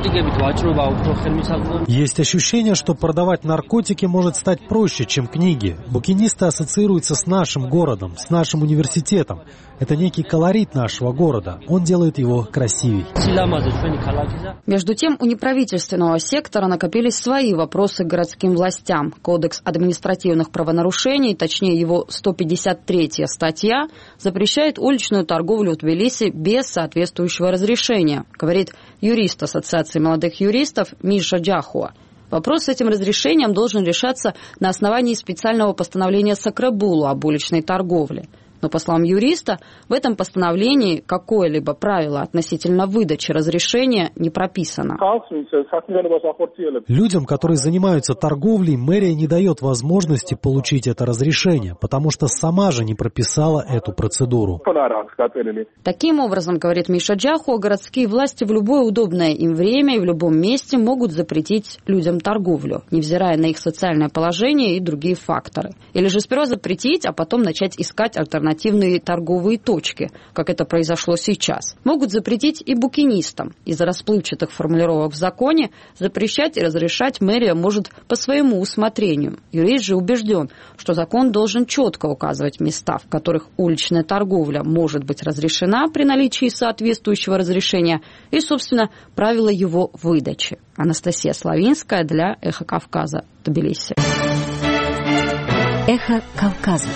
Есть ощущение, что продавать наркотики может стать проще, чем книги. Букинисты ассоциируются с нашим городом, с нашим университетом. Это некий колорит нашего города. Он делает его красивей. Между тем, у неправительственного сектора накопились свои вопросы к городским властям. Кодекс административных правонарушений, точнее его 153-я статья, запрещает уличную торговлю в Тбилиси без соответствующего разрешения, говорит юрист Ассоциации молодых юристов Миша Джахуа. Вопрос с этим разрешением должен решаться на основании специального постановления Сакрабулу об уличной торговле. Но, по словам юриста, в этом постановлении какое-либо правило относительно выдачи разрешения не прописано. Людям, которые занимаются торговлей, мэрия не дает возможности получить это разрешение, потому что сама же не прописала эту процедуру. Таким образом, говорит Миша Джахуа, городские власти в любое удобное им время и в любом месте могут запретить людям торговлю, невзирая на их социальное положение и другие факторы. Или же сперва запретить, а потом начать искать альтернативы альтернативные торговые точки, как это произошло сейчас. Могут запретить и букинистам. Из-за расплывчатых формулировок в законе запрещать и разрешать мэрия может по своему усмотрению. Юрист же убежден, что закон должен четко указывать места, в которых уличная торговля может быть разрешена при наличии соответствующего разрешения и, собственно, правила его выдачи. Анастасия Славинская для «Эхо Кавказа», Тбилиси. «Эхо Кавказа».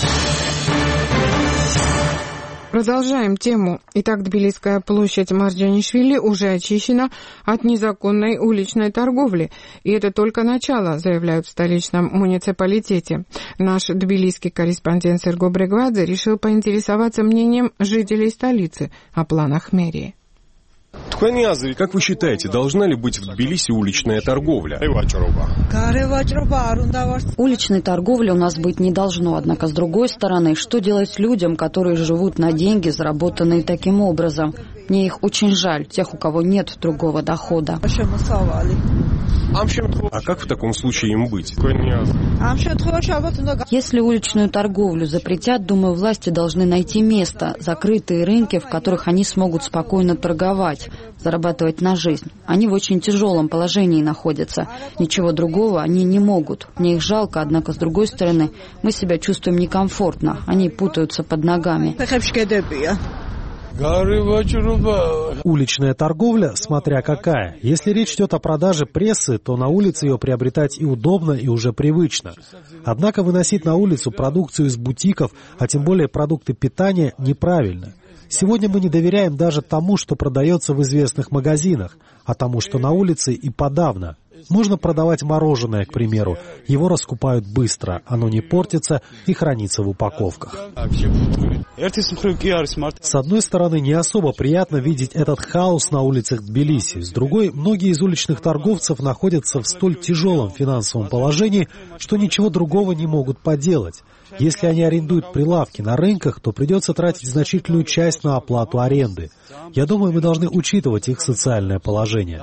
Продолжаем тему. Итак, Тбилисская площадь Марджанишвили уже очищена от незаконной уличной торговли. И это только начало, заявляют в столичном муниципалитете. Наш тбилисский корреспондент Серго Брегвадзе решил поинтересоваться мнением жителей столицы о планах мэрии. Как вы считаете, должна ли быть в Тбилиси уличная торговля? Уличной торговли у нас быть не должно. Однако, с другой стороны, что делать людям, которые живут на деньги, заработанные таким образом? Мне их очень жаль, тех, у кого нет другого дохода. А как в таком случае им быть? Если уличную торговлю запретят, думаю, власти должны найти место, закрытые рынки, в которых они смогут спокойно торговать, зарабатывать на жизнь. Они в очень тяжелом положении находятся. Ничего другого они не могут. Мне их жалко, однако, с другой стороны, мы себя чувствуем некомфортно. Они путаются под ногами. Уличная торговля, смотря какая. Если речь идет о продаже прессы, то на улице ее приобретать и удобно, и уже привычно. Однако выносить на улицу продукцию из бутиков, а тем более продукты питания, неправильно. Сегодня мы не доверяем даже тому, что продается в известных магазинах, а тому, что на улице, и подавно. Можно продавать мороженое, к примеру. Его раскупают быстро, оно не портится и хранится в упаковках. С одной стороны, не особо приятно видеть этот хаос на улицах Тбилиси. С другой, многие из уличных торговцев находятся в столь тяжелом финансовом положении, что ничего другого не могут поделать. Если они арендуют прилавки на рынках, то придется тратить значительную часть на оплату аренды. Я думаю, мы должны учитывать их социальное положение.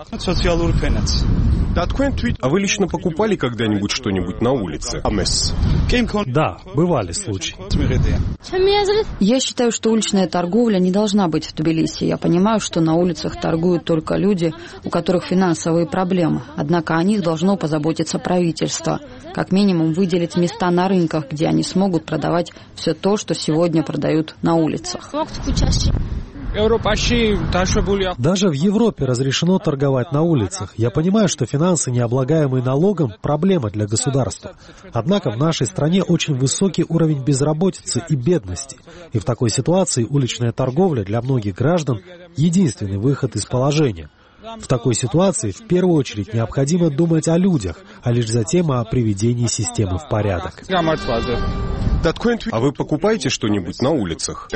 А вы лично покупали когда-нибудь что-нибудь на улице? Да, бывали случаи. Я считаю, что уличная торговля не должна быть в Тбилиси. Я понимаю, что на улицах торгуют только люди, у которых финансовые проблемы. Однако о них должно позаботиться правительство. Как минимум выделить места на рынках, где они смогут продавать все то, что сегодня продают на улицах. Даже в Европе разрешено торговать на улицах. Я понимаю, что финансы, не облагаемые налогом, проблема для государства. Однако в нашей стране очень высокий уровень безработицы и бедности. И в такой ситуации уличная торговля для многих граждан – единственный выход из положения. В такой ситуации в первую очередь необходимо думать о людях, а лишь затем о приведении системы в порядок. А вы покупаете что-нибудь на улицах?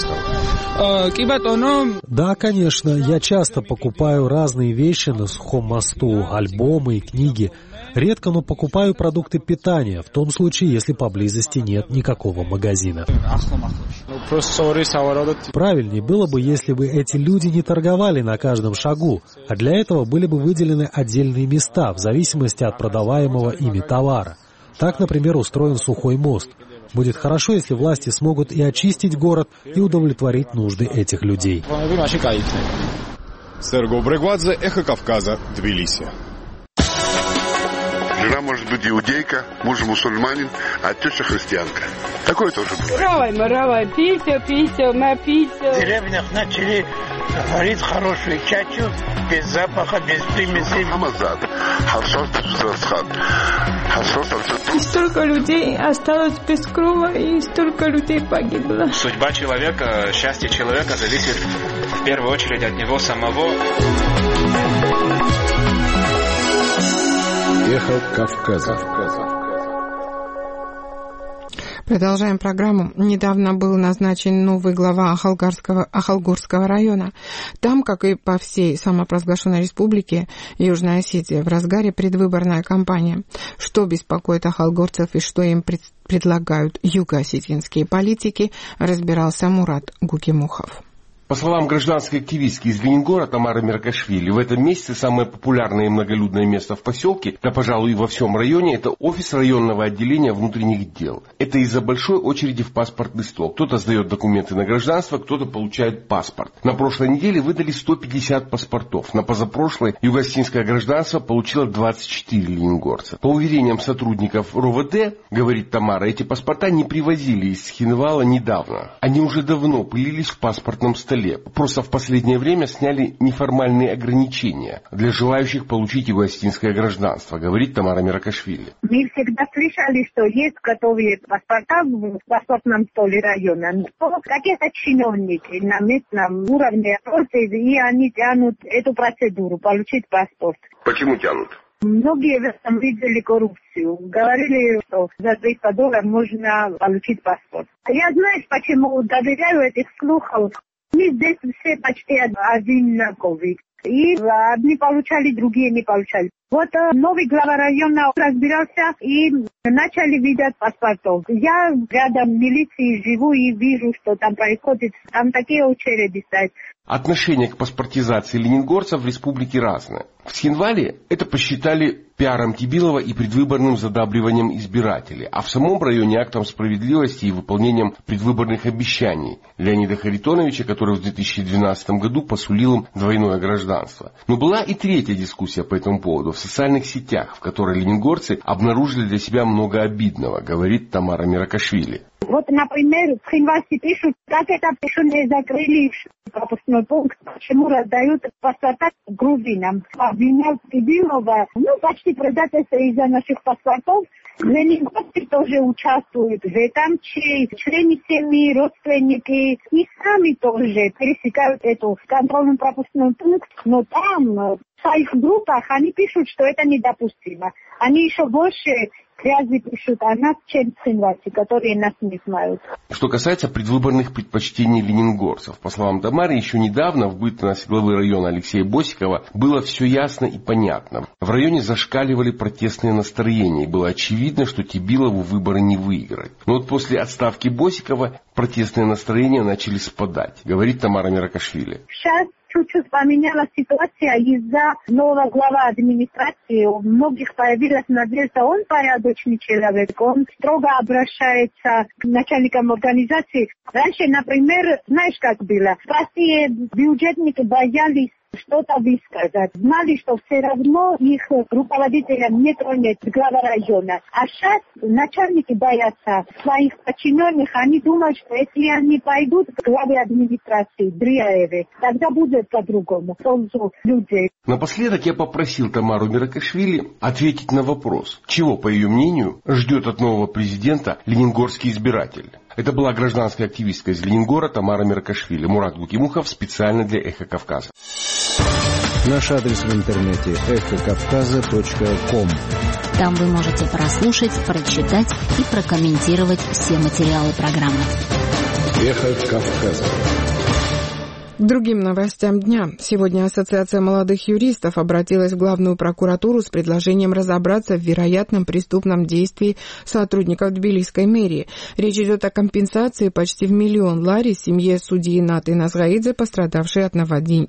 Да, конечно. Я часто покупаю разные вещи на Сухом мосту, альбомы и книги. Редко, но покупаю продукты питания, в том случае, если поблизости нет никакого магазина. Правильнее было бы, если бы эти люди не торговали на каждом шагу, а для этого были бы выделены отдельные места в зависимости от продаваемого ими товара. Так, например, устроен Сухой мост. Будет хорошо, если власти смогут и очистить город, и удовлетворить нужды этих людей. Серго Брегвадзе, Эхо Кавказа, Тбилиси. Жена может быть иудейка, муж мусульманин, а теща христианка. Такое тоже бывает. Равай, писю, на писю. В деревнях начали варить хорошую чачу, без запаха, без примесей. И столько людей осталось без крова, и столько людей погибло. Судьба человека, счастье человека зависит в первую очередь от него самого. Эхо Кавказа. Продолжаем программу. Недавно был назначен новый глава Ахалгорского района. Там, как и по всей самопровозглашенной республике Южная Осетия, в разгаре предвыборная кампания. Что беспокоит ахалгорцев и что им предлагают юго-осетинские политики, разбирался Мурат Гукимухов. По словам гражданской активистки из Ленингора Тамары Меркашвили, в этом месяце самое популярное и многолюдное место в поселке, да, пожалуй, и во всем районе, это офис районного отделения внутренних дел. Это из-за большой очереди в паспортный стол. Кто-то сдает документы на гражданство, кто-то получает паспорт. На прошлой неделе выдали 150 паспортов. На позапрошлой югославское гражданство получило 24 ленингорца. По уверениям сотрудников РОВД, говорит Тамара, эти паспорта не привозили из Цхинвала недавно. Они уже давно пылились в паспортном столе. Просто в последнее время сняли неформальные ограничения для желающих получить юго-осетинское гражданство, говорит Тамара Меркашвили. Мы всегда слышали, что есть готовые паспорта в паспортном столе района. Но какие-то чиновники на местном уровне и они тянут эту процедуру, получить паспорт. Почему тянут? Многие в этом видели коррупцию. Говорили, что за $300 можно получить паспорт. Я знаю, почему доверяю этих слухов. Мы здесь все почти одинаковые. И одни получали, другие не получали. Вот новый глава района разбирался и начали видеть паспортов. Я рядом милиции живу и вижу, что там происходит. Там такие очереди стоят. Отношение к паспортизации ленингорцев в республике разное. В Цхинвале это посчитали пиаром Тибилова и предвыборным задабриванием избирателей, а в самом районе актом справедливости и выполнением предвыборных обещаний Леонида Харитоновича, который в 2012 году посулил им двойное гражданство. Но была и третья дискуссия по этому поводу в социальных сетях, в которой ленингорцы обнаружили для себя много обидного, говорит Тамара Меркашвили. Вот, например, в Цхинвале пишут, как это еще не закрыли пропускной пункт, почему раздают паспорта грузинам. Обвиняют Тибилова, почти предательство из-за наших паспортов. Ленингорцы тоже участвуют в этом, члены семьи, родственники, и сами тоже пересекают эту контрольно-пропускной пункт, но там в своих группах они пишут, что это недопустимо. Они еще больше грязи пишут о нас, чем цхинвальцы, которые нас не знают. Что касается предвыборных предпочтений ленингорцев, по словам Тамары, еще недавно в бытность главы района Алексея Босикова было все ясно и понятно. В районе зашкаливали протестные настроения, и было очевидно, что Тибилову выборы не выиграть. Но вот после отставки Босикова протестные настроения начали спадать, говорит Тамара Меркашвили. Сейчас чуть-чуть поменялась ситуация из-за нового глава администрации. У многих появилась надежда, он порядочный человек, он строго обращается к начальникам организации. Раньше, например, знаешь, как было? Простые бюджетники боялись что-то высказать. Знали, что все равно их руководителям не тронет глава района. А сейчас начальники боятся своих подчиненных. Они думают, что если они пойдут к главе администрации Дрияеве, тогда будет по-другому, в пользу людей. Напоследок я попросил Тамару Меркашвили ответить на вопрос, чего, по ее мнению, ждет от нового президента ленингорский избиратель. Это была гражданская активистка из Ленингора Тамара Меркашвили. Мурат Гукимухов специально для «Эхо Кавказа». Наш адрес в интернете эхокавказа.ком. Там вы можете прослушать, прочитать и прокомментировать все материалы программы. «Эхо Кавказа». К другим новостям дня. Сегодня Ассоциация молодых юристов обратилась в Главную прокуратуру с предложением разобраться в вероятном преступном действии сотрудников Тбилисской мэрии. Речь идет о компенсации почти в 1 миллион лари семье судьи Наты Назгаидзе, пострадавшей от наводнения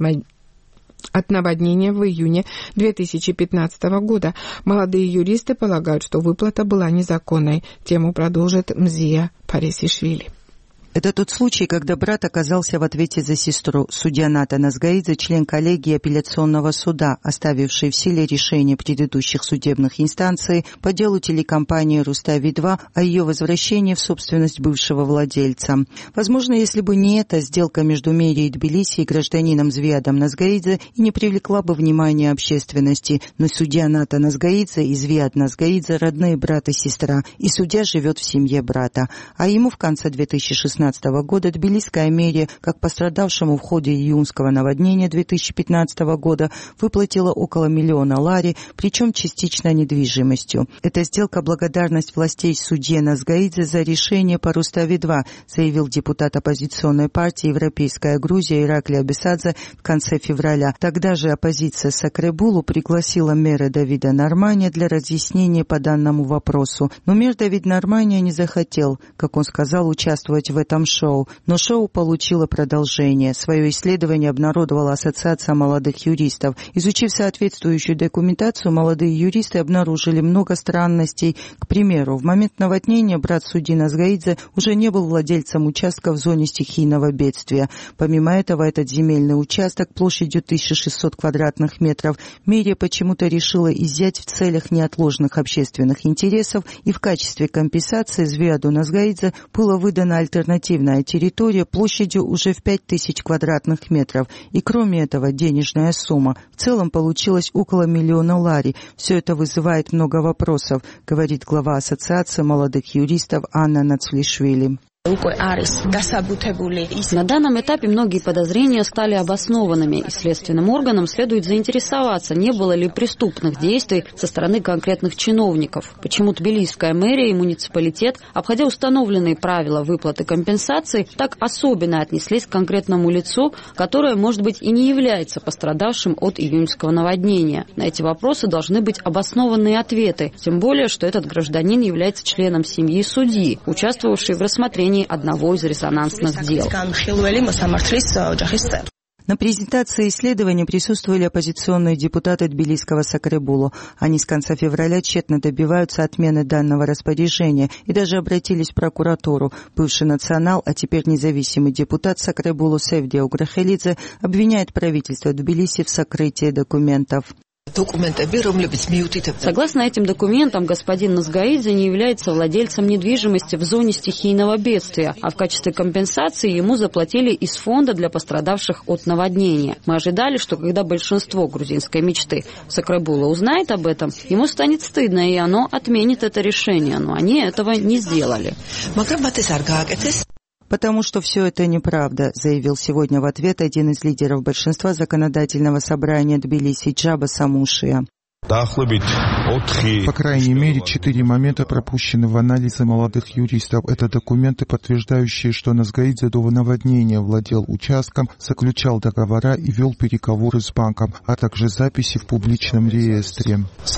в июне 2015 года. Молодые юристы полагают, что выплата была незаконной. Тему продолжит Мзия Парисишвили. Это тот случай, когда брат оказался в ответе за сестру. Судья Ната Назгаидзе, член коллегии апелляционного суда, оставивший в силе решение предыдущих судебных инстанций по делу телекомпании «Рустави-2» о ее возвращении в собственность бывшего владельца. Возможно, если бы не эта сделка между мэрией Тбилиси и гражданином Звиадом Назгаидзе и не привлекла бы внимания общественности. Но судья Ната Назгаидзе и Звиад Назгаидзе – родные брат и сестра, и судья живет в семье брата. А ему в конце 2016 года Тбилисская мэрия, как пострадавшему в ходе июньского наводнения 2015 года, выплатила около 1 миллиона лари, причем частично недвижимостью. Эта сделка – благодарность властей судье Назгаидзе за решение по Рустави-2, заявил депутат оппозиционной партии «Европейская Грузия» Ираклий Абисадзе в конце февраля. Тогда же оппозиция Сакребулу пригласила мэра Давида Нормания для разъяснения по данному вопросу. Но мэр Давид Нормания не захотел, как он сказал, участвовать в этом этом шоу. Но шоу получило продолжение. Свое исследование обнародовала Ассоциация молодых юристов. Изучив соответствующую документацию, молодые юристы обнаружили много странностей. К примеру, в момент наводнения брат судьи Назгаидзе уже не был владельцем участка в зоне стихийного бедствия. Помимо этого, этот земельный участок площадью 1600 квадратных метров мэрия почему-то решила изъять в целях неотложных общественных интересов, и в качестве компенсации Звияду Назгаидзе была выдана альтернативная территория площадью уже в 5000 квадратных метров. И кроме этого, денежная сумма. В целом получилось около 1 миллиона лари. Все это вызывает много вопросов, говорит глава Ассоциации молодых юристов Анна Нацлишвили. На данном этапе многие подозрения стали обоснованными, и следственным органам следует заинтересоваться, не было ли преступных действий со стороны конкретных чиновников. Почему тбилисская мэрия и муниципалитет, обходя установленные правила выплаты компенсаций, так особенно отнеслись к конкретному лицу, которое, может быть, и не является пострадавшим от июньского наводнения. На эти вопросы должны быть обоснованные ответы, тем более, что этот гражданин является членом семьи судьи, участвовавшей в рассмотрении одного из резонансных дел. На презентации исследования присутствовали оппозиционные депутаты Тбилисского Сакребулу. Они с конца февраля тщетно добиваются отмены данного распоряжения и даже обратились в прокуратуру. Бывший национал, а теперь независимый депутат Сакребулу Севди Ауграхелидзе обвиняет правительство Тбилиси в сокрытии документов. Согласно этим документам, господин Назгаидзе не является владельцем недвижимости в зоне стихийного бедствия, а в качестве компенсации ему заплатили из фонда для пострадавших от наводнения. Мы ожидали, что когда большинство грузинской мечты Сакребула узнает об этом, ему станет стыдно, и оно отменит это решение, но они этого не сделали. Потому что все это неправда, заявил сегодня в ответ один из лидеров большинства законодательного собрания Тбилиси Джаба Самушия. По крайней мере, 4 момента пропущены в анализе молодых юристов. Это документы, подтверждающие, что Назгаидзе до наводнения владел участком, заключал договора и вел переговоры с банком, а также записи в публичном реестре.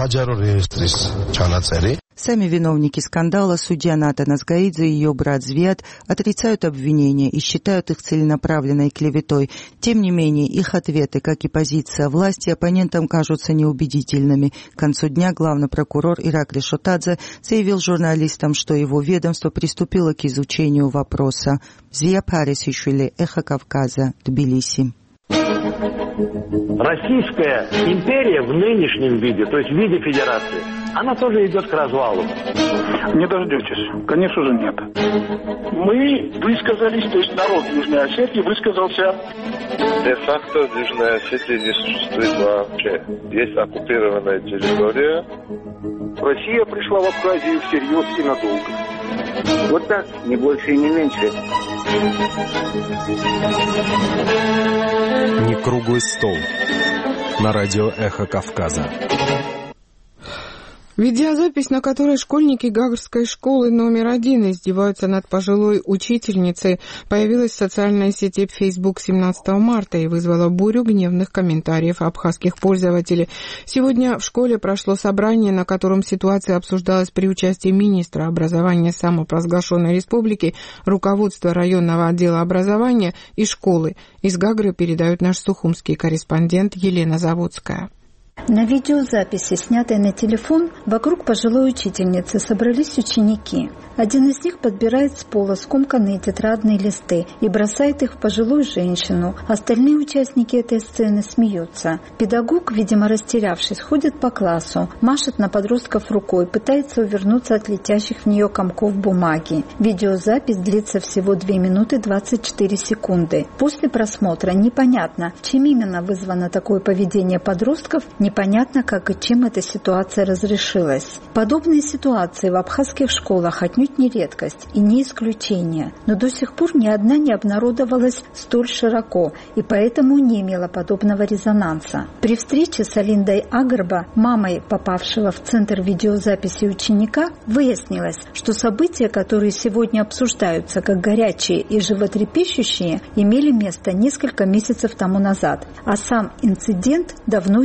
Сами виновники скандала, судья Ната Назгаидзе и ее брат Звияд, отрицают обвинения и считают их целенаправленной клеветой. Тем не менее, их ответы, как и позиция власти, оппонентам кажутся неубедительными. К концу дня главный прокурор Иракли Шотадзе заявил журналистам, что его ведомство приступило к изучению вопроса. Зия Парисишвили, Эхо Кавказа, Тбилиси. Российская империя в нынешнем виде, то есть в виде федерации, она тоже идет к развалу. Не дождетесь. Конечно же нет. Мы высказались, то есть народ Южной Осетии высказался. Де-факто Южная Осетия не существует вообще. Есть оккупированная территория. Россия пришла в Абхазию всерьез и надолго. Вот так, не больше и не меньше. Не круглый стол. На радио «Эхо Кавказа». Видеозапись, на которой школьники Гагарской школы номер 1 издеваются над пожилой учительницей, появилась в социальной сети Facebook 17 марта и вызвала бурю гневных комментариев абхазских пользователей. Сегодня в школе прошло собрание, на котором ситуация обсуждалась при участии министра образования самопровозглашенной республики, руководства районного отдела образования и школы. Из Гагры передает наш сухумский корреспондент Елена Заводская. На видеозаписи, снятой на телефон, вокруг пожилой учительницы собрались ученики. Один из них подбирает с пола скомканные тетрадные листы и бросает их в пожилую женщину. Остальные участники этой сцены смеются. Педагог, видимо растерявшись, ходит по классу, машет на подростков рукой, пытается увернуться от летящих в нее комков бумаги. Видеозапись длится всего 2 минуты 24 секунды. После просмотра непонятно, чем именно вызвано такое поведение подростков, непонятно, как и чем эта ситуация разрешилась. Подобные ситуации в абхазских школах отнюдь не редкость и не исключение, но до сих пор ни одна не обнародовалась столь широко и поэтому не имела подобного резонанса. При встрече с Алиндой Агарба, мамой попавшего в центр видеозаписи ученика, выяснилось, что события, которые сегодня обсуждаются как горячие и животрепещущие, имели место несколько месяцев тому назад, а сам инцидент давно исчерпан.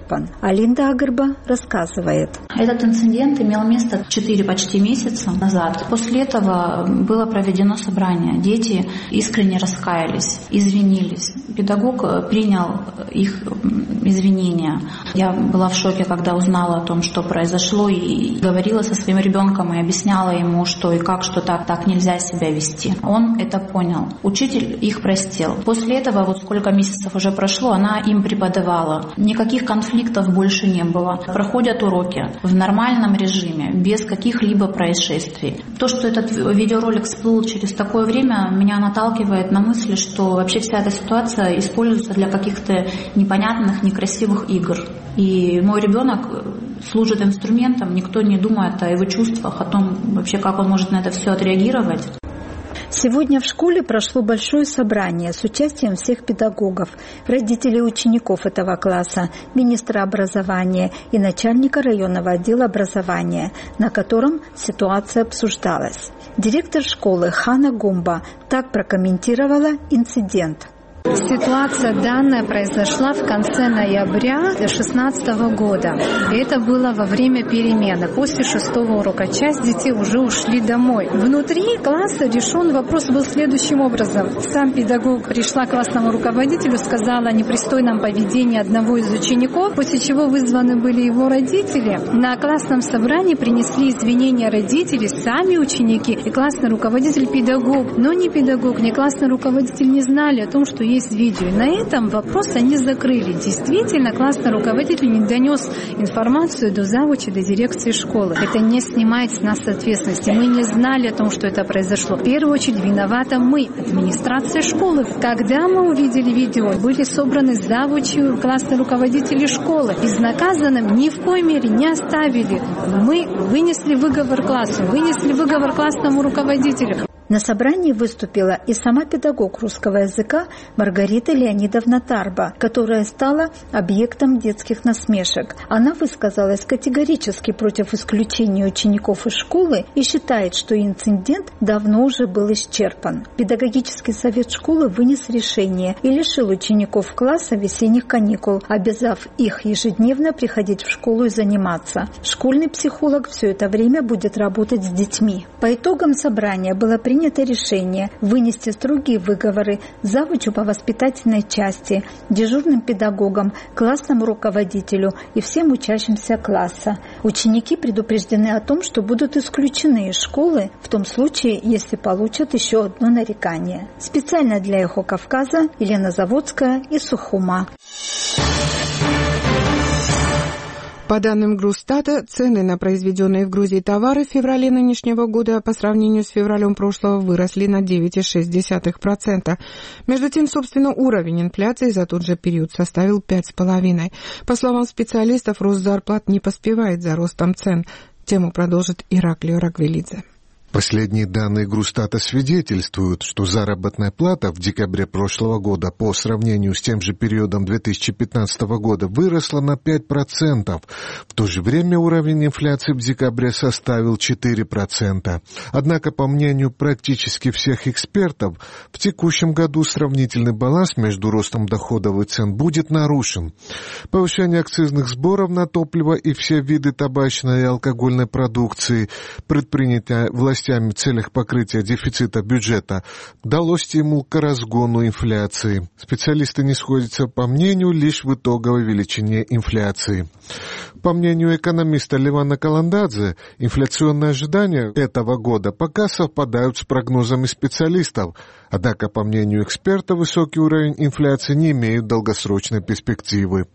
исчерпан. А Линда Агырба рассказывает. Этот инцидент имел место 4 почти месяца назад. После этого было проведено собрание. Дети искренне раскаялись, извинились. Педагог принял их извинения. Я была в шоке, когда узнала о том, что произошло, и говорила со своим ребенком и объясняла ему, что и как, что так нельзя себя вести. Он это понял. Учитель их простил. После этого, вот сколько месяцев уже прошло, она им преподавала. Никаких конфликтов больше не было. Проходят уроки в нормальном режиме, без каких-либо происшествий. То, что этот видеоролик всплыл через такое время, меня наталкивает на мысль, что вообще вся эта ситуация используется для каких-то непонятных, некрасивых игр. И мой ребенок служит инструментом, никто не думает о его чувствах, о том вообще, как он может на это все отреагировать. Сегодня в школе прошло большое собрание с участием всех педагогов, родителей учеников этого класса, министра образования и начальника районного отдела образования, на котором ситуация обсуждалась. Директор школы Хана Гумба так прокомментировала инцидент. Ситуация данная произошла в конце ноября 2016 года. И это было во время перемены. После 6-го урока часть детей уже ушли домой. Внутри класса решен вопрос был следующим образом. Сам педагог пришла к классному руководителю, сказала о непристойном поведении одного из учеников, после чего вызваны были его родители. На классном собрании принесли извинения родители, сами ученики и классный руководитель педагог. Но ни педагог, ни классный руководитель не знали о том, что есть видео. И на этом вопрос они закрыли. Действительно, классный руководитель не донес информацию до завуча, до дирекции школы. Это не снимает с нас ответственности. Мы не знали о том, что это произошло. В первую очередь виновата мы, администрация школы. Когда мы увидели видео, были собраны завучи, классные руководители школы. Безнаказанным ни в коей мере не оставили. Мы вынесли выговор классу, вынесли выговор классному руководителю. На собрании выступила и сама педагог русского языка Маргарита Леонидовна Тарба, которая стала объектом детских насмешек. Она высказалась категорически против исключения учеников из школы и считает, что инцидент давно уже был исчерпан. Педагогический совет школы вынес решение и лишил учеников класса весенних каникул, обязав их ежедневно приходить в школу и заниматься. Школьный психолог все это время будет работать с детьми. По итогам собрания было принято решение вынести строгие выговоры завучу по воспитательной части, дежурным педагогам, классному руководителю и всем учащимся класса. Ученики предупреждены о том, что будут исключены из школы в том случае, если получат еще одно нарекание. Специально для «Эхо Кавказа» Елена Заводская из Сухума. По данным Грустата, цены на произведенные в Грузии товары в феврале нынешнего года по сравнению с февралем прошлого выросли на 9,6%. Между тем, собственно, уровень инфляции за тот же период составил 5,5%. По словам специалистов, рост зарплат не поспевает за ростом цен. Тему продолжит Ираклио Рагвелидзе. Последние данные Грустата свидетельствуют, что заработная плата в декабре прошлого года по сравнению с тем же периодом 2015 года выросла на 5%. В то же время уровень инфляции в декабре составил 4%. Однако, по мнению практически всех экспертов, в текущем году сравнительный баланс между ростом доходов и цен будет нарушен. Повышение акцизных сборов на топливо и все виды табачной и алкогольной продукции, предпринятое властями в целях покрытия дефицита бюджета, дало стимул к разгону инфляции. Специалисты не сходятся по мнению лишь в итоговой величине инфляции. По мнению экономиста Левана Каландадзе, инфляционные ожидания этого года пока совпадают с прогнозами специалистов. Однако, по мнению эксперта, высокий уровень инфляции не имеет долгосрочной перспективы.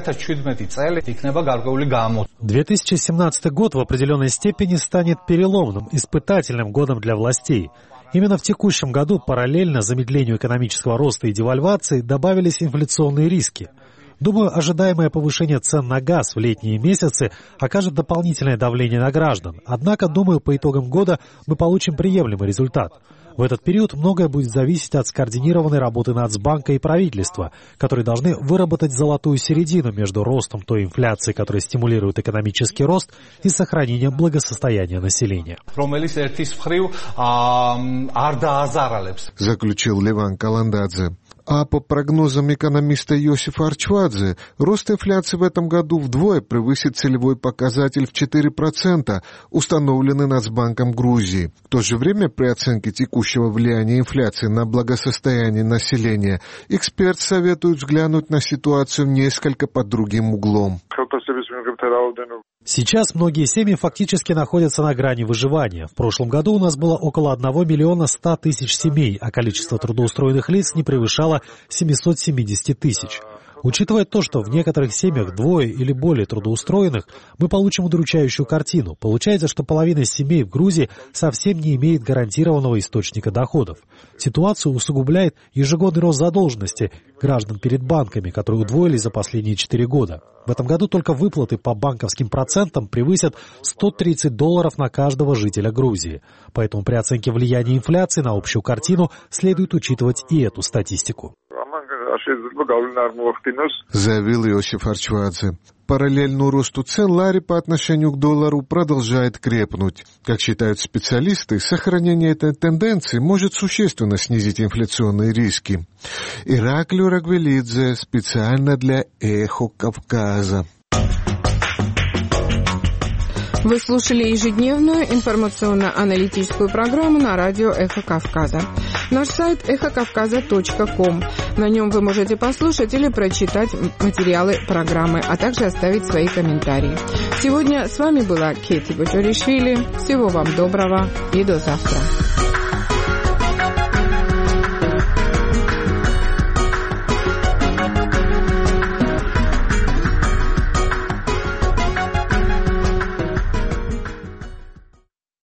2017 год в определенной степени станет переломным, испытательным годом для властей. Именно в текущем году параллельно замедлению экономического роста и девальвации добавились инфляционные риски. Думаю, ожидаемое повышение цен на газ в летние месяцы окажет дополнительное давление на граждан. Однако, думаю, по итогам года мы получим приемлемый результат. В этот период многое будет зависеть от скоординированной работы Нацбанка и правительства, которые должны выработать золотую середину между ростом той инфляции, которая стимулирует экономический рост, и сохранением благосостояния населения. Заключил Леван Каландадзе. А по прогнозам экономиста Иосифа Арчвадзе, рост инфляции в этом году вдвое превысит целевой показатель в 4%, установленный Нацбанком Грузии. В то же время, при оценке текущего влияния инфляции на благосостояние населения, эксперты советуют взглянуть на ситуацию несколько под другим углом. Сейчас многие семьи фактически находятся на грани выживания. В прошлом году у нас было около 1 100 000 семей, а количество трудоустроенных лиц не превышало 770 000. Учитывая то, что в некоторых семьях двое или более трудоустроенных, мы получим удручающую картину. Получается, что половина семей в Грузии совсем не имеет гарантированного источника доходов. Ситуацию усугубляет ежегодный рост задолженности граждан перед банками, которые удвоились за последние 4 года. В этом году только выплаты по банковским процентам превысят $130 на каждого жителя Грузии. Поэтому при оценке влияния инфляции на общую картину следует учитывать и эту статистику. Заявил Иосиф Арчвадзе. Параллельно росту цен лари по отношению к доллару продолжает крепнуть. Как считают специалисты, сохранение этой тенденции может существенно снизить инфляционные риски. Ираклио Рагвелидзе специально для «Эхо Кавказа». Вы слушали ежедневную информационно-аналитическую программу на радио «Эхо Кавказа». Наш сайт эхокавказа.ком. На нем вы можете послушать или прочитать материалы программы, а также оставить свои комментарии. Сегодня с вами была Кети Боджоришвили. Всего вам доброго и до завтра.